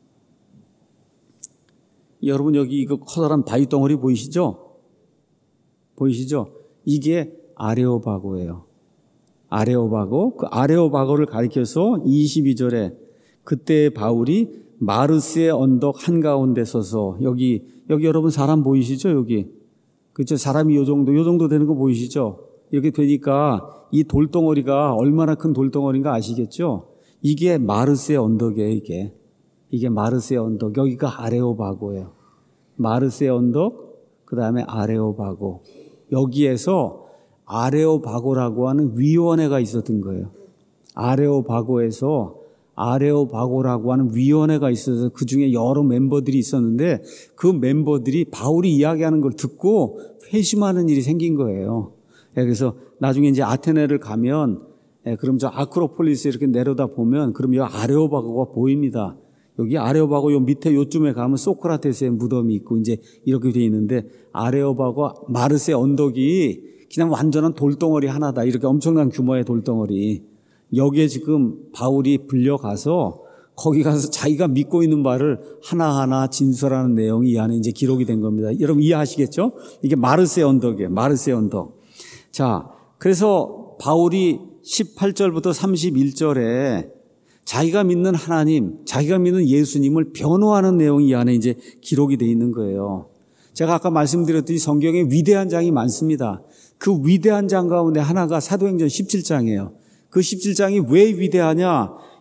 여러분 여기 이거 커다란 바위 덩어리 보이시죠? 보이시죠? 이게 아레오바고예요. 아레오바고. 그 아레오바고를 가리켜서 이십이 절에 그때 바울이 마르스의 언덕 한가운데 서서 여기 여기 여러분 사람 보이시죠? 여기. 그렇죠? 사람이 요 정도 요 정도 되는 거 보이시죠? 이렇게 되니까 이 돌덩어리가 얼마나 큰 돌덩어리인가 아시겠죠? 이게 마르스의 언덕이에요, 이게. 이게 마르스의 언덕. 여기가 아레오바고예요. 마르스의 언덕, 그 다음에 아레오바고. 여기에서 아레오바고라고 하는 위원회가 있었던 거예요. 아레오바고에서 아레오바고라고 하는 위원회가 있어서 그 중에 여러 멤버들이 있었는데 그 멤버들이 바울이 이야기하는 걸 듣고 회심하는 일이 생긴 거예요. 그래서 나중에 이제 아테네를 가면 그럼 저 아크로폴리스 이렇게 내려다 보면 그럼 여기 아레오바고가 보입니다. 여기 아레오바고 요 밑에 요쯤에 가면 소크라테스의 무덤이 있고 이제 이렇게 돼 있는데 아레오바고 마르세 언덕이 그냥 완전한 돌덩어리 하나다. 이렇게 엄청난 규모의 돌덩어리. 여기에 지금 바울이 불려가서 거기 가서 자기가 믿고 있는 바를 하나하나 진술하는 내용이 이 안에 이제 기록이 된 겁니다. 여러분 이해하시겠죠? 이게 마르세 언덕이에요. 마르세 언덕. 자, 그래서 바울이 십팔 절부터 삼십일 절에 자기가 믿는 하나님, 자기가 믿는 예수님을 변호하는 내용이 이 안에 이제 기록이 되어 있는 거예요. 제가 아까 말씀드렸듯이 성경에 위대한 장이 많습니다. 그 위대한 장 가운데 하나가 사도행전 십칠 장이에요. 그 십칠 장이 왜 위대하냐?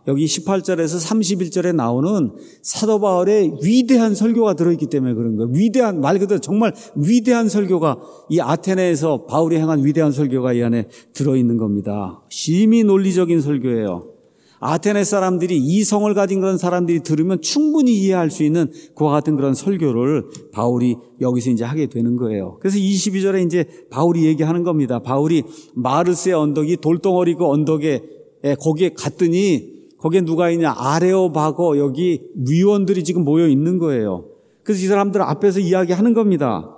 여기 십팔 절에서 삼십일 절에 나오는 사도 바울의 위대한 설교가 들어있기 때문에 그런 거예요. 위대한, 말 그대로 정말 위대한 설교가, 이 아테네에서 바울이 행한 위대한 설교가 이 안에 들어있는 겁니다. 심히 논리적인 설교예요. 아테네 사람들이, 이성을 가진 그런 사람들이 들으면 충분히 이해할 수 있는 그와 같은 그런 설교를 바울이 여기서 이제 하게 되는 거예요. 그래서 이십이 절에 이제 바울이 얘기하는 겁니다. 바울이 마르스의 언덕이 돌덩어리 그 언덕에, 거기에 갔더니 거기에 누가 있냐? 아레오바고, 여기 위원들이 지금 모여 있는 거예요. 그래서 이 사람들 앞에서 이야기하는 겁니다.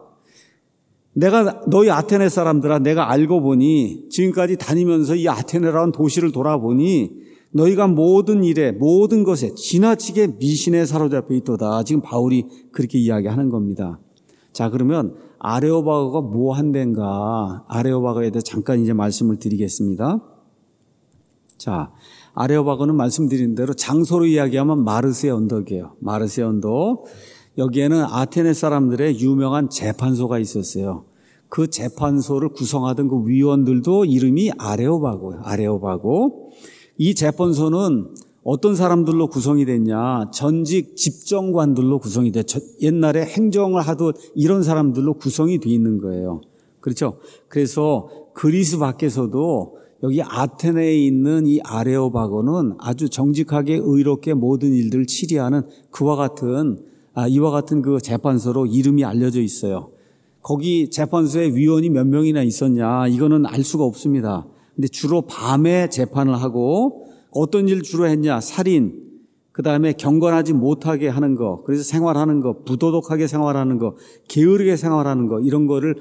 내가, 너희 아테네 사람들아, 내가 알고 보니, 지금까지 다니면서 이 아테네라는 도시를 돌아보니 너희가 모든 일에, 모든 것에 지나치게 미신에 사로잡혀 있도다. 지금 바울이 그렇게 이야기하는 겁니다. 자, 그러면 아레오바고가 뭐 한 데인가? 아레오바고에 대해 잠깐 이제 말씀을 드리겠습니다. 자, 아레오바고는 말씀드린 대로 장소로 이야기하면 마르스의 언덕이에요. 마르스의 언덕. 여기에는 아테네 사람들의 유명한 재판소가 있었어요. 그 재판소를 구성하던 그 위원들도 이름이 아레오바고예요. 아레오바고. 이 재판소는 어떤 사람들로 구성이 됐냐? 전직 집정관들로 구성이 돼. 옛날에 행정을 하던 이런 사람들로 구성이 돼 있는 거예요. 그렇죠? 그래서 그리스 밖에서도 여기 아테네에 있는 이 아레오바고는 아주 정직하게 의롭게 모든 일들을 치리하는 그와 같은, 아, 이와 같은 그 재판소로 이름이 알려져 있어요. 거기 재판소에 위원이 몇 명이나 있었냐? 이거는 알 수가 없습니다. 근데 주로 밤에 재판을 하고 어떤 일 주로 했냐? 살인, 그 다음에 경건하지 못하게 하는 거, 그래서 생활하는 거, 부도덕하게 생활하는 거, 게으르게 생활하는 거, 이런 거를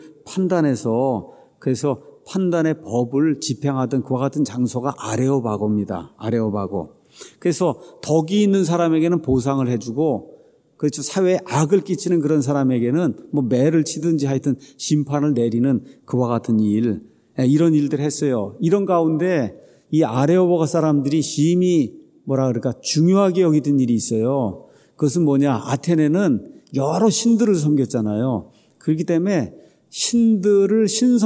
판단해서, 그래서 판단의 법을 집행하던 그와 같은 장소가 아레오바고입니다. 아레오바고. 그래서 덕이 있는 사람에게는 보상을 해주고, 그렇죠. 사회에 악을 끼치는 그런 사람에게는 뭐 매를 치든지 하여튼 심판을 내리는 그와 같은 일, 이런 일들 했어요. 이런 가운데 이 아레오바고 사람들이 심히 뭐라 그럴까 중요하게 여기던 일이 있어요. 그것은 뭐냐? 아테네는 여러 신들을 섬겼잖아요. 그렇기 때문에 신들을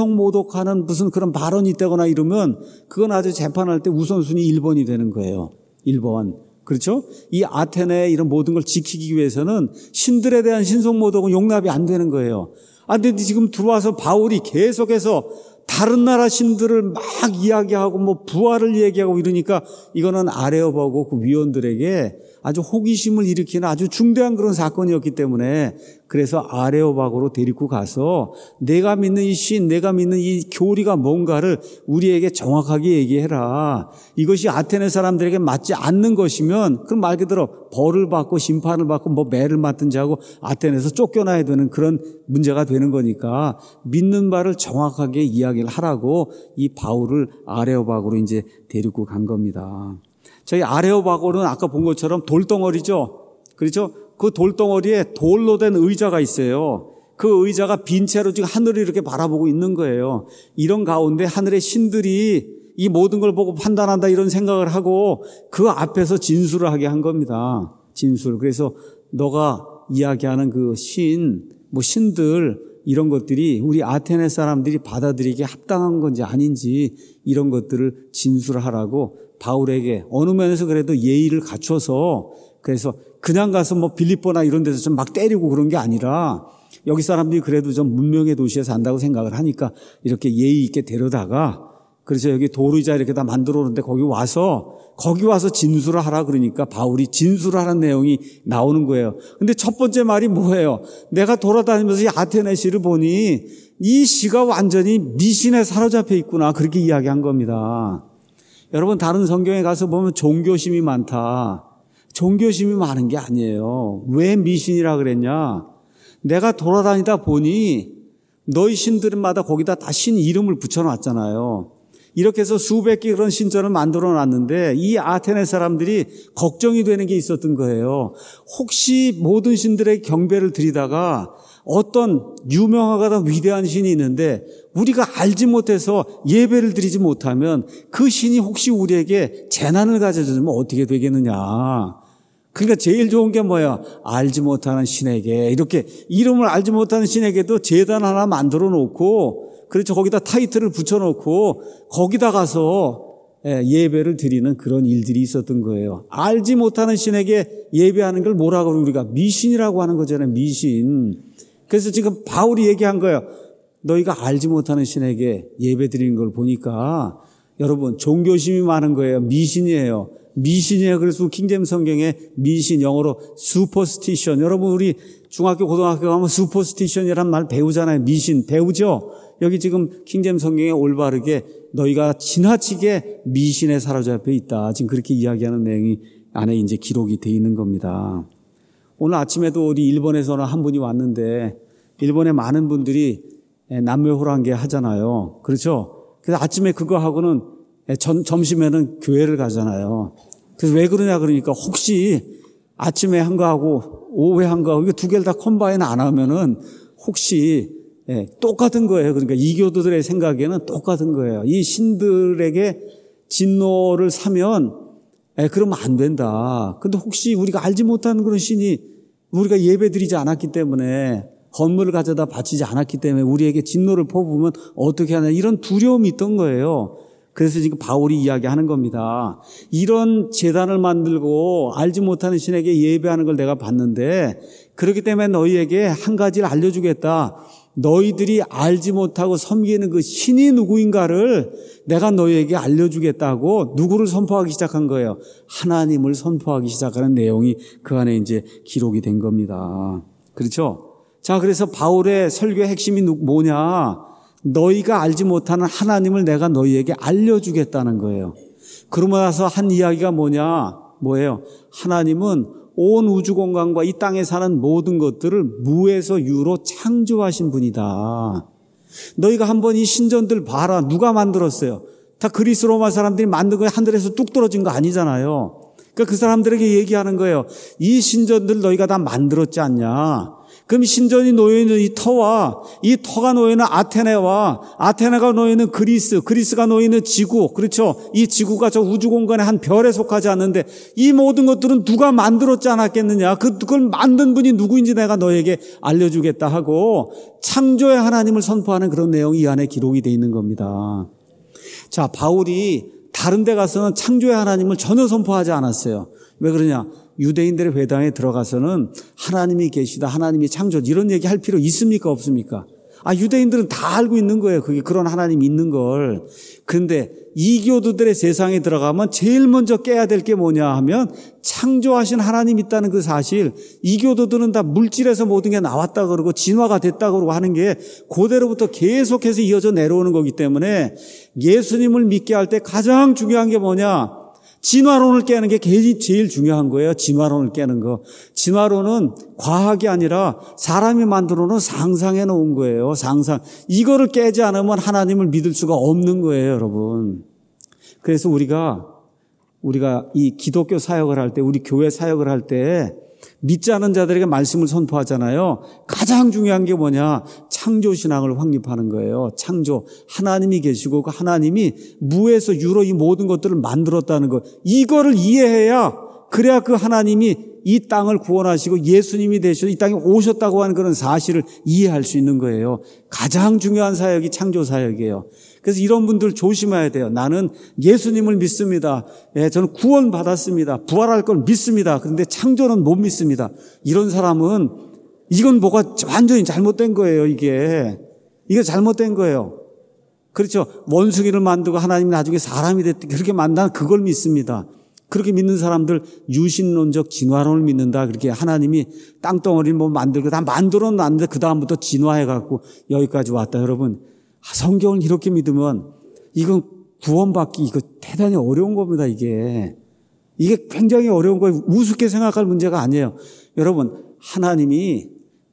신성모독하는 무슨 그런 발언이 있다거나 이러면 그건 아주 재판할 때 우선순위 일 번이 되는 거예요. 일 번. 그렇죠? 이 아테네의 이런 모든 걸 지키기 위해서는 신들에 대한 신성모독은 용납이 안 되는 거예요. 안 되는데 지금 들어와서 바울이 계속해서 다른 나라 신들을 막 이야기하고 뭐 부활을 얘기하고 이러니까 이거는 아레오바고 그 위원들에게 아주 호기심을 일으키는 아주 중대한 그런 사건이었기 때문에 그래서 아레오바고로 데리고 가서 내가 믿는 이 신, 내가 믿는 이 교리가 뭔가를 우리에게 정확하게 얘기해라. 이것이 아테네 사람들에게 맞지 않는 것이면 그럼 말 그대로 벌을 받고 심판을 받고 뭐 매를 맞든지 하고 아테네에서 쫓겨나야 되는 그런 문제가 되는 거니까 믿는 바를 정확하게 이야기를 하라고 이 바울을 아레오바고로 이제 데리고 간 겁니다. 저희 아레오바고는 아까 본 것처럼 돌덩어리죠. 그렇죠? 그 돌덩어리에 돌로 된 의자가 있어요. 그 의자가 빈 채로 지금 하늘을 이렇게 바라보고 있는 거예요. 이런 가운데 하늘의 신들이 이 모든 걸 보고 판단한다 이런 생각을 하고 그 앞에서 진술을 하게 한 겁니다. 진술. 그래서 너가 이야기하는 그 신, 뭐 신들 이런 것들이 우리 아테네 사람들이 받아들이기에 합당한 건지 아닌지 이런 것들을 진술하라고 바울에게 어느 면에서 그래도 예의를 갖춰서 그래서 그냥 가서 뭐 빌립보나 이런 데서 좀 막 때리고 그런 게 아니라 여기 사람들이 그래도 좀 문명의 도시에 산다고 생각을 하니까 이렇게 예의 있게 데려다가 그래서 여기 돌의자 이렇게 다 만들어 놓는데 거기 와서 거기 와서 진술을 하라 그러니까 바울이 진술을 하는 내용이 나오는 거예요. 근데 첫 번째 말이 뭐예요? 내가 돌아다니면서 이 아테네 시를 보니 이 시가 완전히 미신에 사로잡혀 있구나 그렇게 이야기한 겁니다. 여러분 다른 성경에 가서 보면 종교심이 많다. 종교심이 많은 게 아니에요. 왜 미신이라 그랬냐? 내가 돌아다니다 보니 너희 신들마다 거기다 다 신 이름을 붙여놨잖아요. 이렇게 해서 수백 개 그런 신전을 만들어 놨는데 이 아테네 사람들이 걱정이 되는 게 있었던 거예요. 혹시 모든 신들의 경배를 드리다가 어떤 유명하고 위대한 신이 있는데 우리가 알지 못해서 예배를 드리지 못하면 그 신이 혹시 우리에게 재난을 가져주면 어떻게 되겠느냐. 그러니까 제일 좋은 게 뭐야? 알지 못하는 신에게 이렇게 이름을 알지 못하는 신에게도 제단 하나 만들어 놓고 그렇죠. 거기다 타이틀을 붙여놓고 거기다 가서 예배를 드리는 그런 일들이 있었던 거예요. 알지 못하는 신에게 예배하는 걸 뭐라고 우리가 미신이라고 하는 거잖아요. 미신. 그래서 지금 바울이 얘기한 거예요. 너희가 알지 못하는 신에게 예배 드리는 걸 보니까 여러분 종교심이 많은 거예요. 미신이에요. 미신이에요. 그래서 킹제임스 성경에 미신, 영어로 superstition. 여러분 우리 중학교 고등학교 가면 superstition이란 말 배우잖아요. 미신 배우죠. 여기 지금 킹제임스 성경에 올바르게 너희가 지나치게 미신에 사로잡혀 있다. 지금 그렇게 이야기하는 내용이 안에 이제 기록이 돼 있는 겁니다. 오늘 아침에도 우리 일본에서는 한 분이 왔는데 일본에 많은 분들이 남묘호랑개 하잖아요. 그렇죠? 그래서 아침에 그거 하고는 전, 점심에는 교회를 가잖아요. 그래서 왜 그러냐 그러니까 혹시 아침에 한 거 하고 오후에 한 거 하고 이거 두 개를 다 컴바인 안 하면은 혹시 예, 똑같은 거예요. 그러니까 이교도들의 생각에는 똑같은 거예요. 이 신들에게 진노를 사면 예, 그러면 안 된다. 근데 혹시 우리가 알지 못하는 그런 신이 우리가 예배드리지 않았기 때문에 건물을 가져다 바치지 않았기 때문에 우리에게 진노를 퍼부으면 어떻게 하냐 이런 두려움이 있던 거예요. 그래서 지금 바울이 이야기하는 겁니다. 이런 제단을 만들고 알지 못하는 신에게 예배하는 걸 내가 봤는데 그렇기 때문에 너희에게 한 가지를 알려주겠다. 너희들이 알지 못하고 섬기는 그 신이 누구인가를 내가 너희에게 알려주겠다고 누구를 선포하기 시작한 거예요. 하나님을 선포하기 시작하는 내용이 그 안에 이제 기록이 된 겁니다. 그렇죠? 자, 그래서 바울의 설교의 핵심이 뭐냐? 너희가 알지 못하는 하나님을 내가 너희에게 알려주겠다는 거예요. 그러고 나서 한 이야기가 뭐냐? 뭐예요? 하나님은 온 우주 공간과 이 땅에 사는 모든 것들을 무에서 유로 창조하신 분이다. 너희가 한번 이 신전들 봐라. 누가 만들었어요? 다 그리스 로마 사람들이 만든 거 하늘에서 뚝 떨어진 거 아니잖아요. 그러니까 그 사람들에게 얘기하는 거예요. 이 신전들 너희가 다 만들었지 않냐? 그럼 신전이 놓여있는 이 터와 이 터가 놓여있는 아테네와 아테네가 놓여있는 그리스, 그리스가 놓여있는 지구, 그렇죠? 이 지구가 저 우주공간의 한 별에 속하지 않는데 이 모든 것들은 누가 만들었지 않았겠느냐? 그걸 만든 분이 누구인지 내가 너에게 알려주겠다 하고 창조의 하나님을 선포하는 그런 내용이 이 안에 기록이 되어 있는 겁니다. 자, 바울이 다른 데 가서는 창조의 하나님을 전혀 선포하지 않았어요. 왜 그러냐? 유대인들의 회당에 들어가서는 하나님이 계시다, 하나님이 창조 이런 얘기 할 필요 있습니까 없습니까? 아, 유대인들은 다 알고 있는 거예요. 그게 그런 하나님이 있는 걸. 그런데 이교도들의 세상에 들어가면 제일 먼저 깨야 될 게 뭐냐 하면 창조하신 하나님이 있다는 그 사실. 이교도들은 다 물질에서 모든 게 나왔다 그러고 진화가 됐다 그러고 하는 게 그대로부터 계속해서 이어져 내려오는 거기 때문에 예수님을 믿게 할 때 가장 중요한 게 뭐냐? 진화론을 깨는 게 제일 중요한 거예요. 진화론을 깨는 거. 진화론은 과학이 아니라 사람이 만들어 놓은 상상해 놓은 거예요. 상상. 이거를 깨지 않으면 하나님을 믿을 수가 없는 거예요, 여러분. 그래서 우리가 우리가 이 기독교 사역을 할 때, 우리 교회 사역을 할 때 믿지 않은 자들에게 말씀을 선포하잖아요. 가장 중요한 게 뭐냐? 창조신앙을 확립하는 거예요. 창조. 하나님이 계시고 그 하나님이 무에서 유로 이 모든 것들을 만들었다는 것. 이거를 이해해야 그래야 그 하나님이 이 땅을 구원하시고 예수님이 되셔서 이 땅에 오셨다고 하는 그런 사실을 이해할 수 있는 거예요. 가장 중요한 사역이 창조 사역이에요. 그래서 이런 분들 조심해야 돼요. 나는 예수님을 믿습니다. 예, 저는 구원 받았습니다. 부활할 걸 믿습니다. 그런데 창조는 못 믿습니다. 이런 사람은 이건 뭐가 완전히 잘못된 거예요. 이게 이게 잘못된 거예요. 그렇죠. 원숭이를 만들고 하나님이 나중에 사람이 됐다 그렇게 만난 그걸 믿습니다. 그렇게 믿는 사람들 유신론적 진화론을 믿는다. 그렇게 하나님이 땅덩어리를 뭐 만들고 다 만들어 놨는데 그 다음부터 진화해갖고 여기까지 왔다. 여러분 성경을 이렇게 믿으면 이건 구원받기 이거 대단히 어려운 겁니다. 이게 이게 굉장히 어려운 거예요. 우습게 생각할 문제가 아니에요. 여러분 하나님이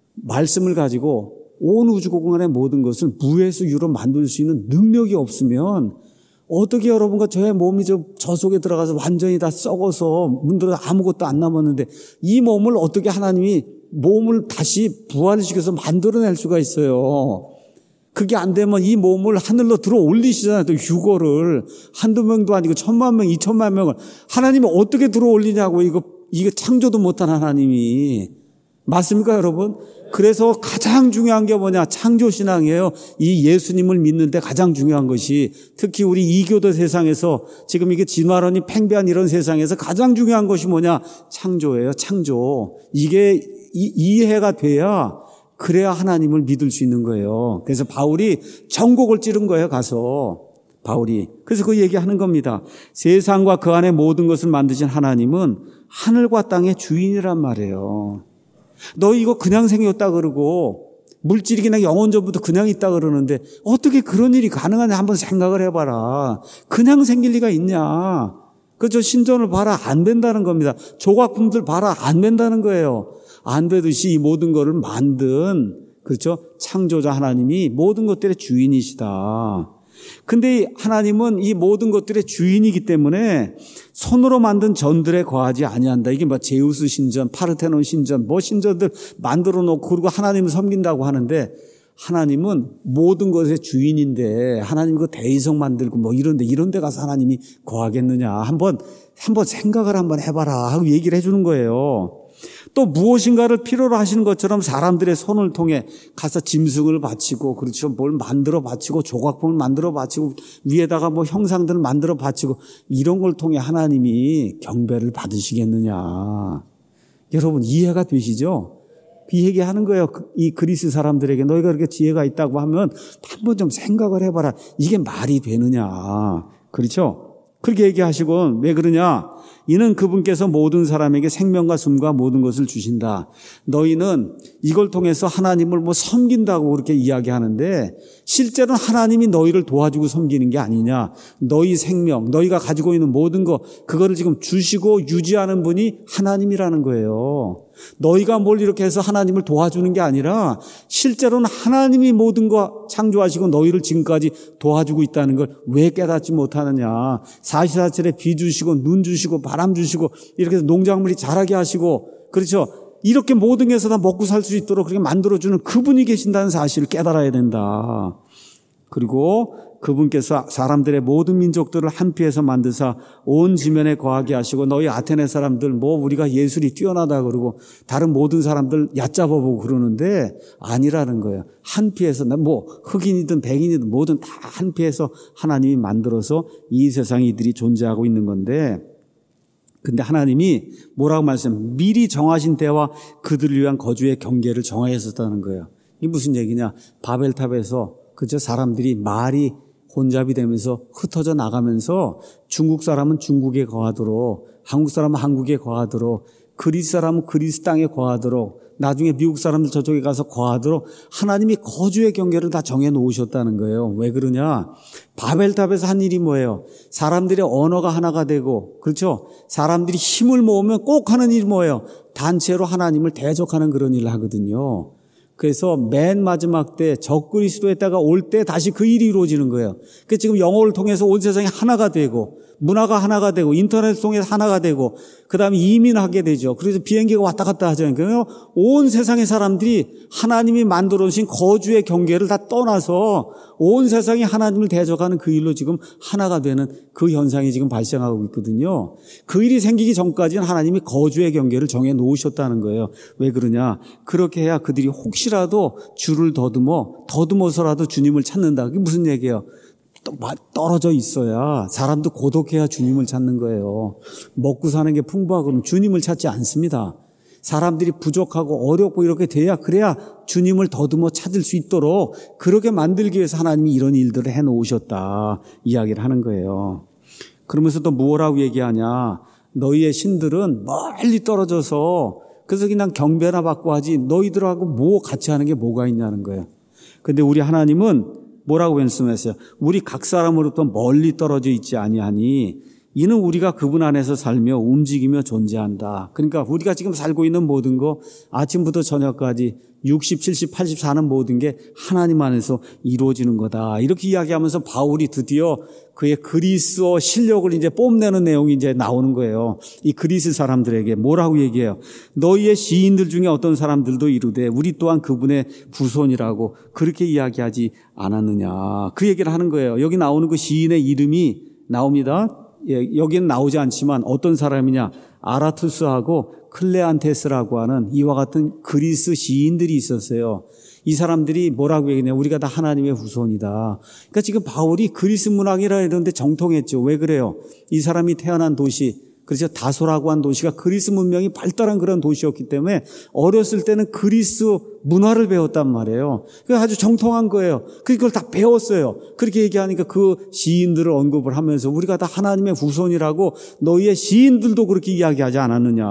말씀을 가지고 온 우주공간의 모든 것을 무에서 유로 만들 수 있는 능력이 없으면 어떻게 여러분과 저의 몸이 저, 저 속에 들어가서 완전히 다 썩어서 문들어 아무것도 안 남았는데 이 몸을 어떻게 하나님이 몸을 다시 부활시켜서 만들어낼 수가 있어요. 그게 안 되면 이 몸을 하늘로 들어 올리시잖아요. 또 휴거를 한두 명도 아니고 천만 명, 이천만 명을 하나님이 어떻게 들어 올리냐고. 이거 이거 창조도 못한 하나님이 맞습니까, 여러분? 그래서 가장 중요한 게 뭐냐? 창조신앙이에요. 이 예수님을 믿는데 가장 중요한 것이, 특히 우리 이교도 세상에서 지금 이게 진화론이 팽배한 이런 세상에서 가장 중요한 것이 뭐냐? 창조예요. 창조. 이게 이, 이해가 돼야, 그래야 하나님을 믿을 수 있는 거예요. 그래서 바울이 전곡을 찌른 거예요, 가서. 바울이. 그래서 그 얘기하는 겁니다. 세상과 그 안에 모든 것을 만드신 하나님은 하늘과 땅의 주인이란 말이에요. 너 이거 그냥 생겼다 그러고 물질이 그냥 영원 전부터 그냥 있다 그러는데 어떻게 그런 일이 가능하냐 한번 생각을 해봐라. 그냥 생길 리가 있냐. 그저 신전을 봐라. 안 된다는 겁니다. 조각품들 봐라. 안 된다는 거예요. 안 되듯이 이 모든 것을 만든, 그렇죠? 창조자 하나님이 모든 것들의 주인이시다. 근데 하나님은 이 모든 것들의 주인이기 때문에 손으로 만든 전들에 거하지 아니한다. 이게 뭐 제우스 신전, 파르테논 신전, 뭐 신전들 만들어 놓고 그리고 하나님을 섬긴다고 하는데, 하나님은 모든 것의 주인인데 하나님 그 대이성 만들고 뭐 이런데 이런 데 가서 하나님이 거하겠느냐. 한번 한번 생각을 한번 해봐라 하고 얘기를 해주는 거예요. 또 무엇인가를 필요로 하시는 것처럼 사람들의 손을 통해 가서 짐승을 바치고, 그렇죠, 뭘 만들어 바치고 조각품을 만들어 바치고 위에다가 뭐 형상들을 만들어 바치고 이런 걸 통해 하나님이 경배를 받으시겠느냐. 여러분 이해가 되시죠? 이 얘기하는 거예요. 이 그리스 사람들에게 너희가 그렇게 지혜가 있다고 하면 한번 좀 생각을 해봐라. 이게 말이 되느냐. 그렇죠? 그렇게 얘기하시고, 왜 그러냐? 이는 그분께서 모든 사람에게 생명과 숨과 모든 것을 주신다. 너희는 이걸 통해서 하나님을 뭐 섬긴다고 그렇게 이야기하는데 실제로는 하나님이 너희를 도와주고 섬기는 게 아니냐. 너희 생명, 너희가 가지고 있는 모든 거, 그거를 지금 주시고 유지하는 분이 하나님이라는 거예요. 너희가 뭘 이렇게 해서 하나님을 도와주는 게 아니라 실제로는 하나님이 모든 거 창조하시고 너희를 지금까지 도와주고 있다는 걸 왜 깨닫지 못하느냐. 사시사철에 비 주시고 눈 주시고 바람 주시고 이렇게 해서 농작물이 자라게 하시고, 그렇죠, 이렇게 모든 게서 다 먹고 살 수 있도록 그렇게 만들어주는 그분이 계신다는 사실을 깨달아야 된다. 그리고 그분께서 사람들의 모든 민족들을 한 피에서 만드사 온 지면에 거하게 하시고, 너희 아테네 사람들 뭐 우리가 예술이 뛰어나다 그러고 다른 모든 사람들 얕잡아보고 그러는데 아니라는 거예요. 한 피에서 뭐 흑인이든 백인이든 뭐든 다 한 피에서 하나님이 만들어서 이 세상에 이들이 존재하고 있는 건데, 근데 하나님이 뭐라고 말씀? 미리 정하신 때와 그들을 위한 거주의 경계를 정하셨다는 거예요. 이게 무슨 얘기냐? 바벨탑에서 그저 사람들이 말이 혼잡이 되면서 흩어져 나가면서 중국 사람은 중국에 거하도록, 한국 사람은 한국에 거하도록, 그리스 사람은 그리스 땅에 거하도록, 나중에 미국 사람들 저쪽에 가서 거하도록 하나님이 거주의 경계를 다 정해 놓으셨다는 거예요. 왜 그러냐? 바벨탑에서 한 일이 뭐예요? 사람들의 언어가 하나가 되고, 그렇죠? 사람들이 힘을 모으면 꼭 하는 일이 뭐예요? 단체로 하나님을 대적하는 그런 일을 하거든요. 그래서 맨 마지막 때 적그리스도에다가 올 때 다시 그 일이 이루어지는 거예요. 그래서 지금 영어를 통해서 온 세상이 하나가 되고, 문화가 하나가 되고, 인터넷을 통해서 하나가 되고, 그 다음에 이민하게 되죠. 그래서 비행기가 왔다 갔다 하잖아요. 그러니까 온 세상의 사람들이 하나님이 만들어 주신 거주의 경계를 다 떠나서 온 세상이 하나님을 대적하는 그 일로 지금 하나가 되는 그 현상이 지금 발생하고 있거든요. 그 일이 생기기 전까지는 하나님이 거주의 경계를 정해 놓으셨다는 거예요. 왜 그러냐? 그렇게 해야 그들이 혹시라도 주를 더듬어, 더듬어서라도 주님을 찾는다. 그게 무슨 얘기예요? 떨어져 있어야, 사람도 고독해야 주님을 찾는 거예요. 먹고 사는 게 풍부하고는 주님을 찾지 않습니다. 사람들이 부족하고 어렵고 이렇게 돼야, 그래야 주님을 더듬어 찾을 수 있도록 그렇게 만들기 위해서 하나님이 이런 일들을 해놓으셨다 이야기를 하는 거예요. 그러면서 또 뭐라고 얘기하냐? 너희의 신들은 멀리 떨어져서 그래서 그냥 경배나 받고 하지 너희들하고 뭐 같이 하는 게 뭐가 있냐는 거예요. 근데 우리 하나님은 뭐라고 말씀했어요? 우리 각 사람으로부터 멀리 떨어져 있지 아니하니 이는 우리가 그분 안에서 살며 움직이며 존재한다. 그러니까 우리가 지금 살고 있는 모든 거, 아침부터 저녁까지 육십, 칠십, 팔십 사는 모든 게 하나님 안에서 이루어지는 거다. 이렇게 이야기하면서 바울이 드디어 그의 그리스어 실력을 이제 뽐내는 내용이 이제 나오는 거예요. 이 그리스 사람들에게 뭐라고 얘기해요? 너희의 시인들 중에 어떤 사람들도 이르되 우리 또한 그분의 후손이라고 그렇게 이야기하지 않았느냐. 그 얘기를 하는 거예요. 여기 나오는 그 시인의 이름이 나옵니다. 예, 여기는 나오지 않지만 어떤 사람이냐, 아라투스하고 클레안테스라고 하는 이와 같은 그리스 시인들이 있었어요. 이 사람들이 뭐라고 얘기했냐, 우리가 다 하나님의 후손이다. 그러니까 지금 바울이 그리스 문학이라 이러는데 정통했죠. 왜 그래요? 이 사람이 태어난 도시, 그래서 다소라고 한 도시가 그리스 문명이 발달한 그런 도시였기 때문에 어렸을 때는 그리스 문화를 배웠단 말이에요. 그게 아주 정통한 거예요. 그걸 다 배웠어요. 그렇게 얘기하니까 그 시인들을 언급을 하면서 우리가 다 하나님의 후손이라고 너희의 시인들도 그렇게 이야기하지 않았느냐.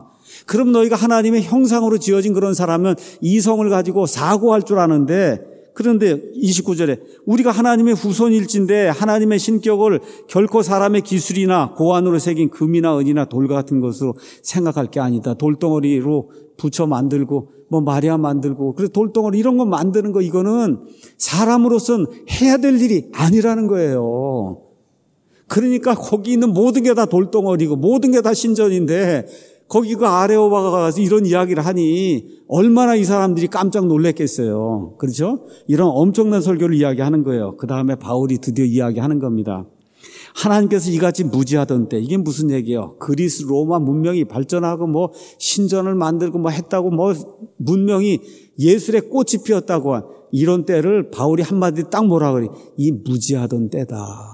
그럼 너희가 하나님의 형상으로 지어진 그런 사람은 이성을 가지고 사고할 줄 아는데, 그런데 이십구 절에 우리가 하나님의 후손일진데 하나님의 신격을 결코 사람의 기술이나 고안으로 새긴 금이나 은이나 돌 같은 것으로 생각할 게 아니다. 돌덩어리로 붙여 만들고 뭐 마리아 만들고, 그래서 돌덩어리 이런 거 만드는 거, 이거는 사람으로서는 해야 될 일이 아니라는 거예요. 그러니까 거기 있는 모든 게 다 돌덩어리고 모든 게 다 신전인데 거기 그 아레오바가 가서 이런 이야기를 하니 얼마나 이 사람들이 깜짝 놀랐겠어요. 그렇죠? 이런 엄청난 설교를 이야기하는 거예요. 그 다음에 바울이 드디어 이야기하는 겁니다. 하나님께서 이같이 무지하던 때, 이게 무슨 얘기예요? 그리스 로마 문명이 발전하고 뭐 신전을 만들고 뭐 했다고, 뭐 문명이 예술의 꽃이 피었다고 한 이런 때를 바울이 한마디 딱 뭐라 그래? 이 무지하던 때다.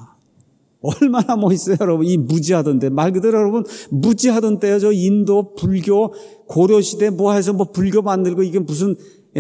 얼마나 멋있어요, 여러분. 이 무지하던 때. 말 그대로 여러분, 무지하던 때요. 저 인도, 불교, 고려시대 뭐 해서 뭐 불교 만들고 이게 무슨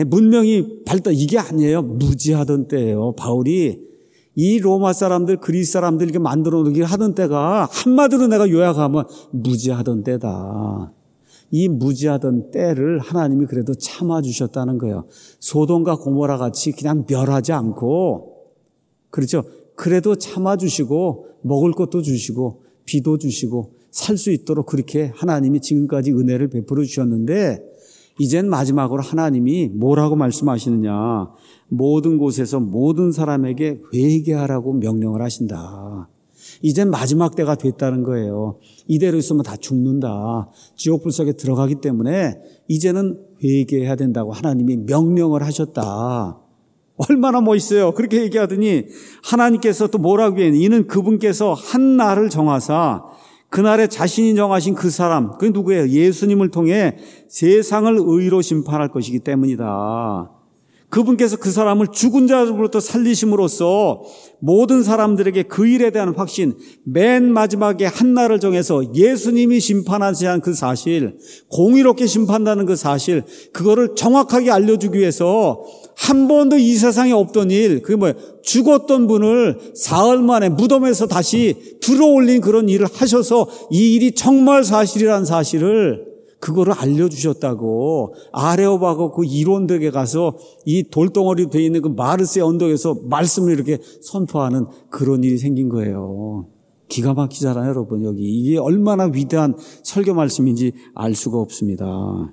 문명이 발달, 이게 아니에요. 무지하던 때예요. 바울이 이 로마 사람들, 그리스 사람들 이렇게 만들어 놓기 하던 때가 한마디로 내가 요약하면 무지하던 때다. 이 무지하던 때를 하나님이 그래도 참아주셨다는 거예요. 소돔과 고모라 같이 그냥 멸하지 않고, 그렇죠? 그래도 참아주시고 먹을 것도 주시고 비도 주시고 살 수 있도록 그렇게 하나님이 지금까지 은혜를 베풀어 주셨는데, 이젠 마지막으로 하나님이 뭐라고 말씀하시느냐, 모든 곳에서 모든 사람에게 회개하라고 명령을 하신다. 이젠 마지막 때가 됐다는 거예요. 이대로 있으면 다 죽는다. 지옥불 속에 들어가기 때문에 이제는 회개해야 된다고 하나님이 명령을 하셨다. 얼마나 멋있어요. 그렇게 얘기하더니 하나님께서 또 뭐라고 해요? 이는 그분께서 한 날을 정하사 그날에 자신이 정하신 그 사람, 그게 누구예요? 예수님을 통해 세상을 의로 심판할 것이기 때문이다. 그분께서 그 사람을 죽은 자로부터 살리심으로써 모든 사람들에게 그 일에 대한 확신, 맨 마지막에 한 날을 정해서 예수님이 심판하지 않은 그 사실, 공의롭게 심판한다는 그 사실, 그거를 정확하게 알려주기 위해서 한 번도 이 세상에 없던 일, 그게 뭐예요? 죽었던 분을 사흘 만에 무덤에서 다시 들어올린 그런 일을 하셔서 이 일이 정말 사실이라는 사실을, 그거를 알려주셨다고. 아레오바고 그 이론들에게 가서 이 돌덩어리 되어 있는 그 마르세 언덕에서 말씀을 이렇게 선포하는 그런 일이 생긴 거예요. 기가 막히잖아요, 여러분. 여기 이게 얼마나 위대한 설교 말씀인지 알 수가 없습니다.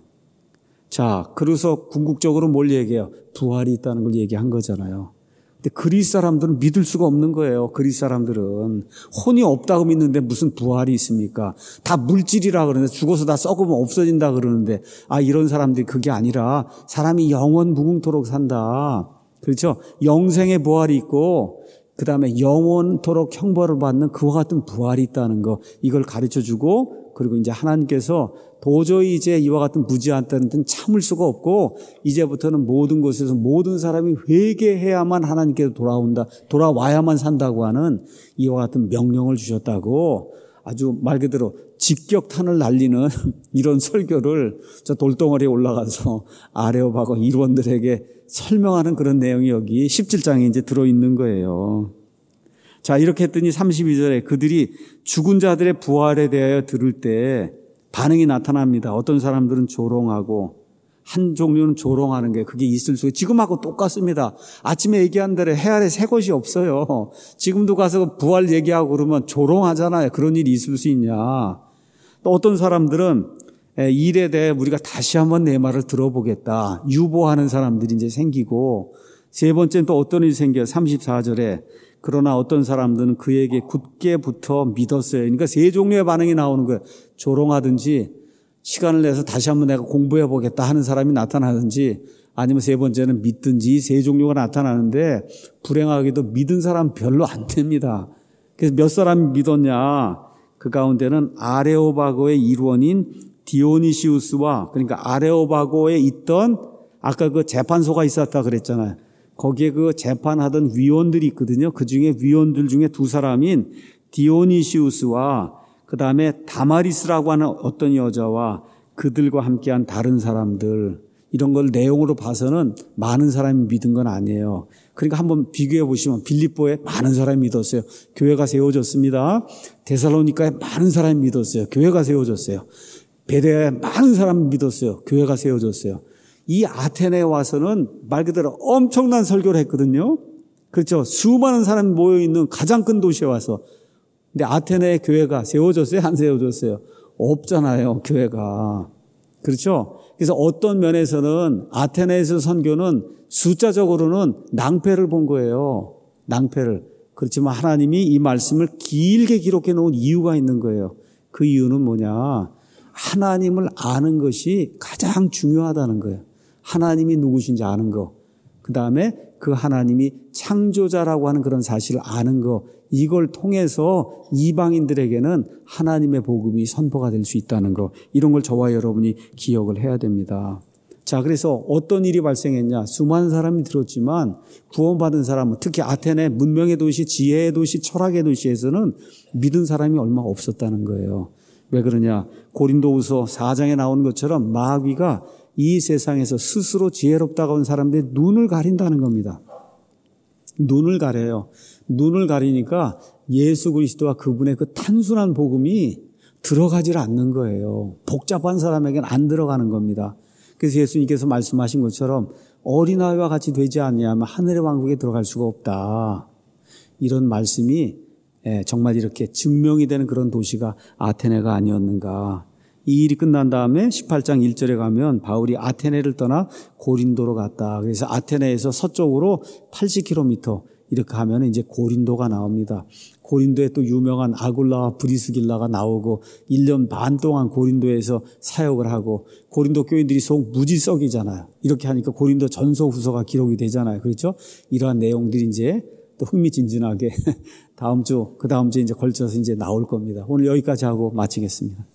자, 그래서 궁극적으로 뭘 얘기해요? 부활이 있다는 걸 얘기한 거잖아요. 근데 그리스 사람들은 믿을 수가 없는 거예요. 그리스 사람들은 혼이 없다고 믿는데 무슨 부활이 있습니까? 다 물질이라 그러는데, 죽어서 다 썩으면 없어진다 그러는데, 아, 이런 사람들이 그게 아니라 사람이 영원 무궁토록 산다. 그렇죠? 영생의 부활이 있고 그 다음에 영원토록 형벌을 받는 그와 같은 부활이 있다는 거, 이걸 가르쳐주고, 그리고 이제 하나님께서 도저히 이제 이와 같은 무지한 때는 참을 수가 없고, 이제부터는 모든 곳에서 모든 사람이 회개해야만 하나님께로 돌아온다, 돌아와야만 산다고 하는 이와 같은 명령을 주셨다고, 아주 말 그대로 직격탄을 날리는 이런 설교를 저 돌덩어리에 올라가서 아레오바고 일원들에게 설명하는 그런 내용이 여기 십칠 장에 이제 들어있는 거예요. 자, 이렇게 했더니 삼십이 절에 그들이 죽은 자들의 부활에 대하여 들을 때 반응이 나타납니다. 어떤 사람들은 조롱하고, 한 종류는 조롱하는 게 그게 있을 수, 지금하고 똑같습니다. 아침에 얘기한 대로 해 아래 새 것이 없어요. 지금도 가서 부활 얘기하고 그러면 조롱하잖아요. 그런 일이 있을 수 있냐. 또 어떤 사람들은 일에 대해 우리가 다시 한번 내 말을 들어보겠다, 유보하는 사람들이 이제 생기고, 세 번째는 또 어떤 일이 생겨요? 삼십사 절에 그러나 어떤 사람들은 그에게 굳게 붙어 믿었어요. 그러니까 세 종류의 반응이 나오는 거예요. 조롱하든지, 시간을 내서 다시 한번 내가 공부해 보겠다 하는 사람이 나타나든지, 아니면 세 번째는 믿든지, 세 종류가 나타나는데 불행하게도 믿은 사람 별로 안 됩니다. 그래서 몇 사람이 믿었냐? 그 가운데는 아레오바고의 일원인 디오니시우스와, 그러니까 아레오바고에 있던 아까 그 재판소가 있었다 그랬잖아요. 거기에 그 재판하던 위원들이 있거든요. 그 중에 위원들 중에 두 사람인 디오니시우스와 그 다음에 다마리스라고 하는 어떤 여자와 그들과 함께한 다른 사람들, 이런 걸 내용으로 봐서는 많은 사람이 믿은 건 아니에요. 그러니까 한번 비교해 보시면 빌립보에 많은 사람이 믿었어요. 교회가 세워졌습니다. 데살로니카에 많은 사람이 믿었어요. 교회가 세워졌어요. 베레아에 많은 사람이 믿었어요. 교회가 세워졌어요. 이 아테네에 와서는 말 그대로 엄청난 설교를 했거든요. 그렇죠. 수많은 사람이 모여있는 가장 큰 도시에 와서. 근데 아테네의 교회가 세워졌어요? 안 세워졌어요? 없잖아요, 교회가. 그렇죠. 그래서 어떤 면에서는 아테네에서 선교는 숫자적으로는 낭패를 본 거예요. 낭패를. 그렇지만 하나님이 이 말씀을 길게 기록해 놓은 이유가 있는 거예요. 그 이유는 뭐냐? 하나님을 아는 것이 가장 중요하다는 거예요. 하나님이 누구신지 아는 거. 그 다음에 그 하나님이 창조자라고 하는 그런 사실을 아는 거. 이걸 통해서 이방인들에게는 하나님의 복음이 선포가 될 수 있다는 거. 이런 걸 저와 여러분이 기억을 해야 됩니다. 자, 그래서 어떤 일이 발생했냐. 수많은 사람이 들었지만 구원받은 사람은, 특히 아테네 문명의 도시, 지혜의 도시, 철학의 도시에서는 믿은 사람이 얼마 없었다는 거예요. 왜 그러냐. 고린도후서 사 장에 나오는 것처럼 마귀가 이 세상에서 스스로 지혜롭다고 한 사람들의 눈을 가린다는 겁니다. 눈을 가려요. 눈을 가리니까 예수 그리스도와 그분의 그 단순한 복음이 들어가질 않는 거예요. 복잡한 사람에게는 안 들어가는 겁니다. 그래서 예수님께서 말씀하신 것처럼 어린아이와 같이 되지 않냐면 하늘의 왕국에 들어갈 수가 없다. 이런 말씀이 정말 이렇게 증명이 되는 그런 도시가 아테네가 아니었는가. 이 일이 끝난 다음에 십팔 장 일 절에 가면 바울이 아테네를 떠나 고린도로 갔다. 그래서 아테네에서 서쪽으로 팔십 킬로미터 이렇게 하면 이제 고린도가 나옵니다. 고린도에 또 유명한 아굴라와 브리스길라가 나오고 일 년 반 동안 고린도에서 사역을 하고, 고린도 교인들이 속 무지 썩이잖아요. 이렇게 하니까 고린도 전서 후서가 기록이 되잖아요. 그렇죠? 이러한 내용들이 이제 또 흥미진진하게 다음 주, 그 다음 주에 이제 걸쳐서 이제 나올 겁니다. 오늘 여기까지 하고 마치겠습니다.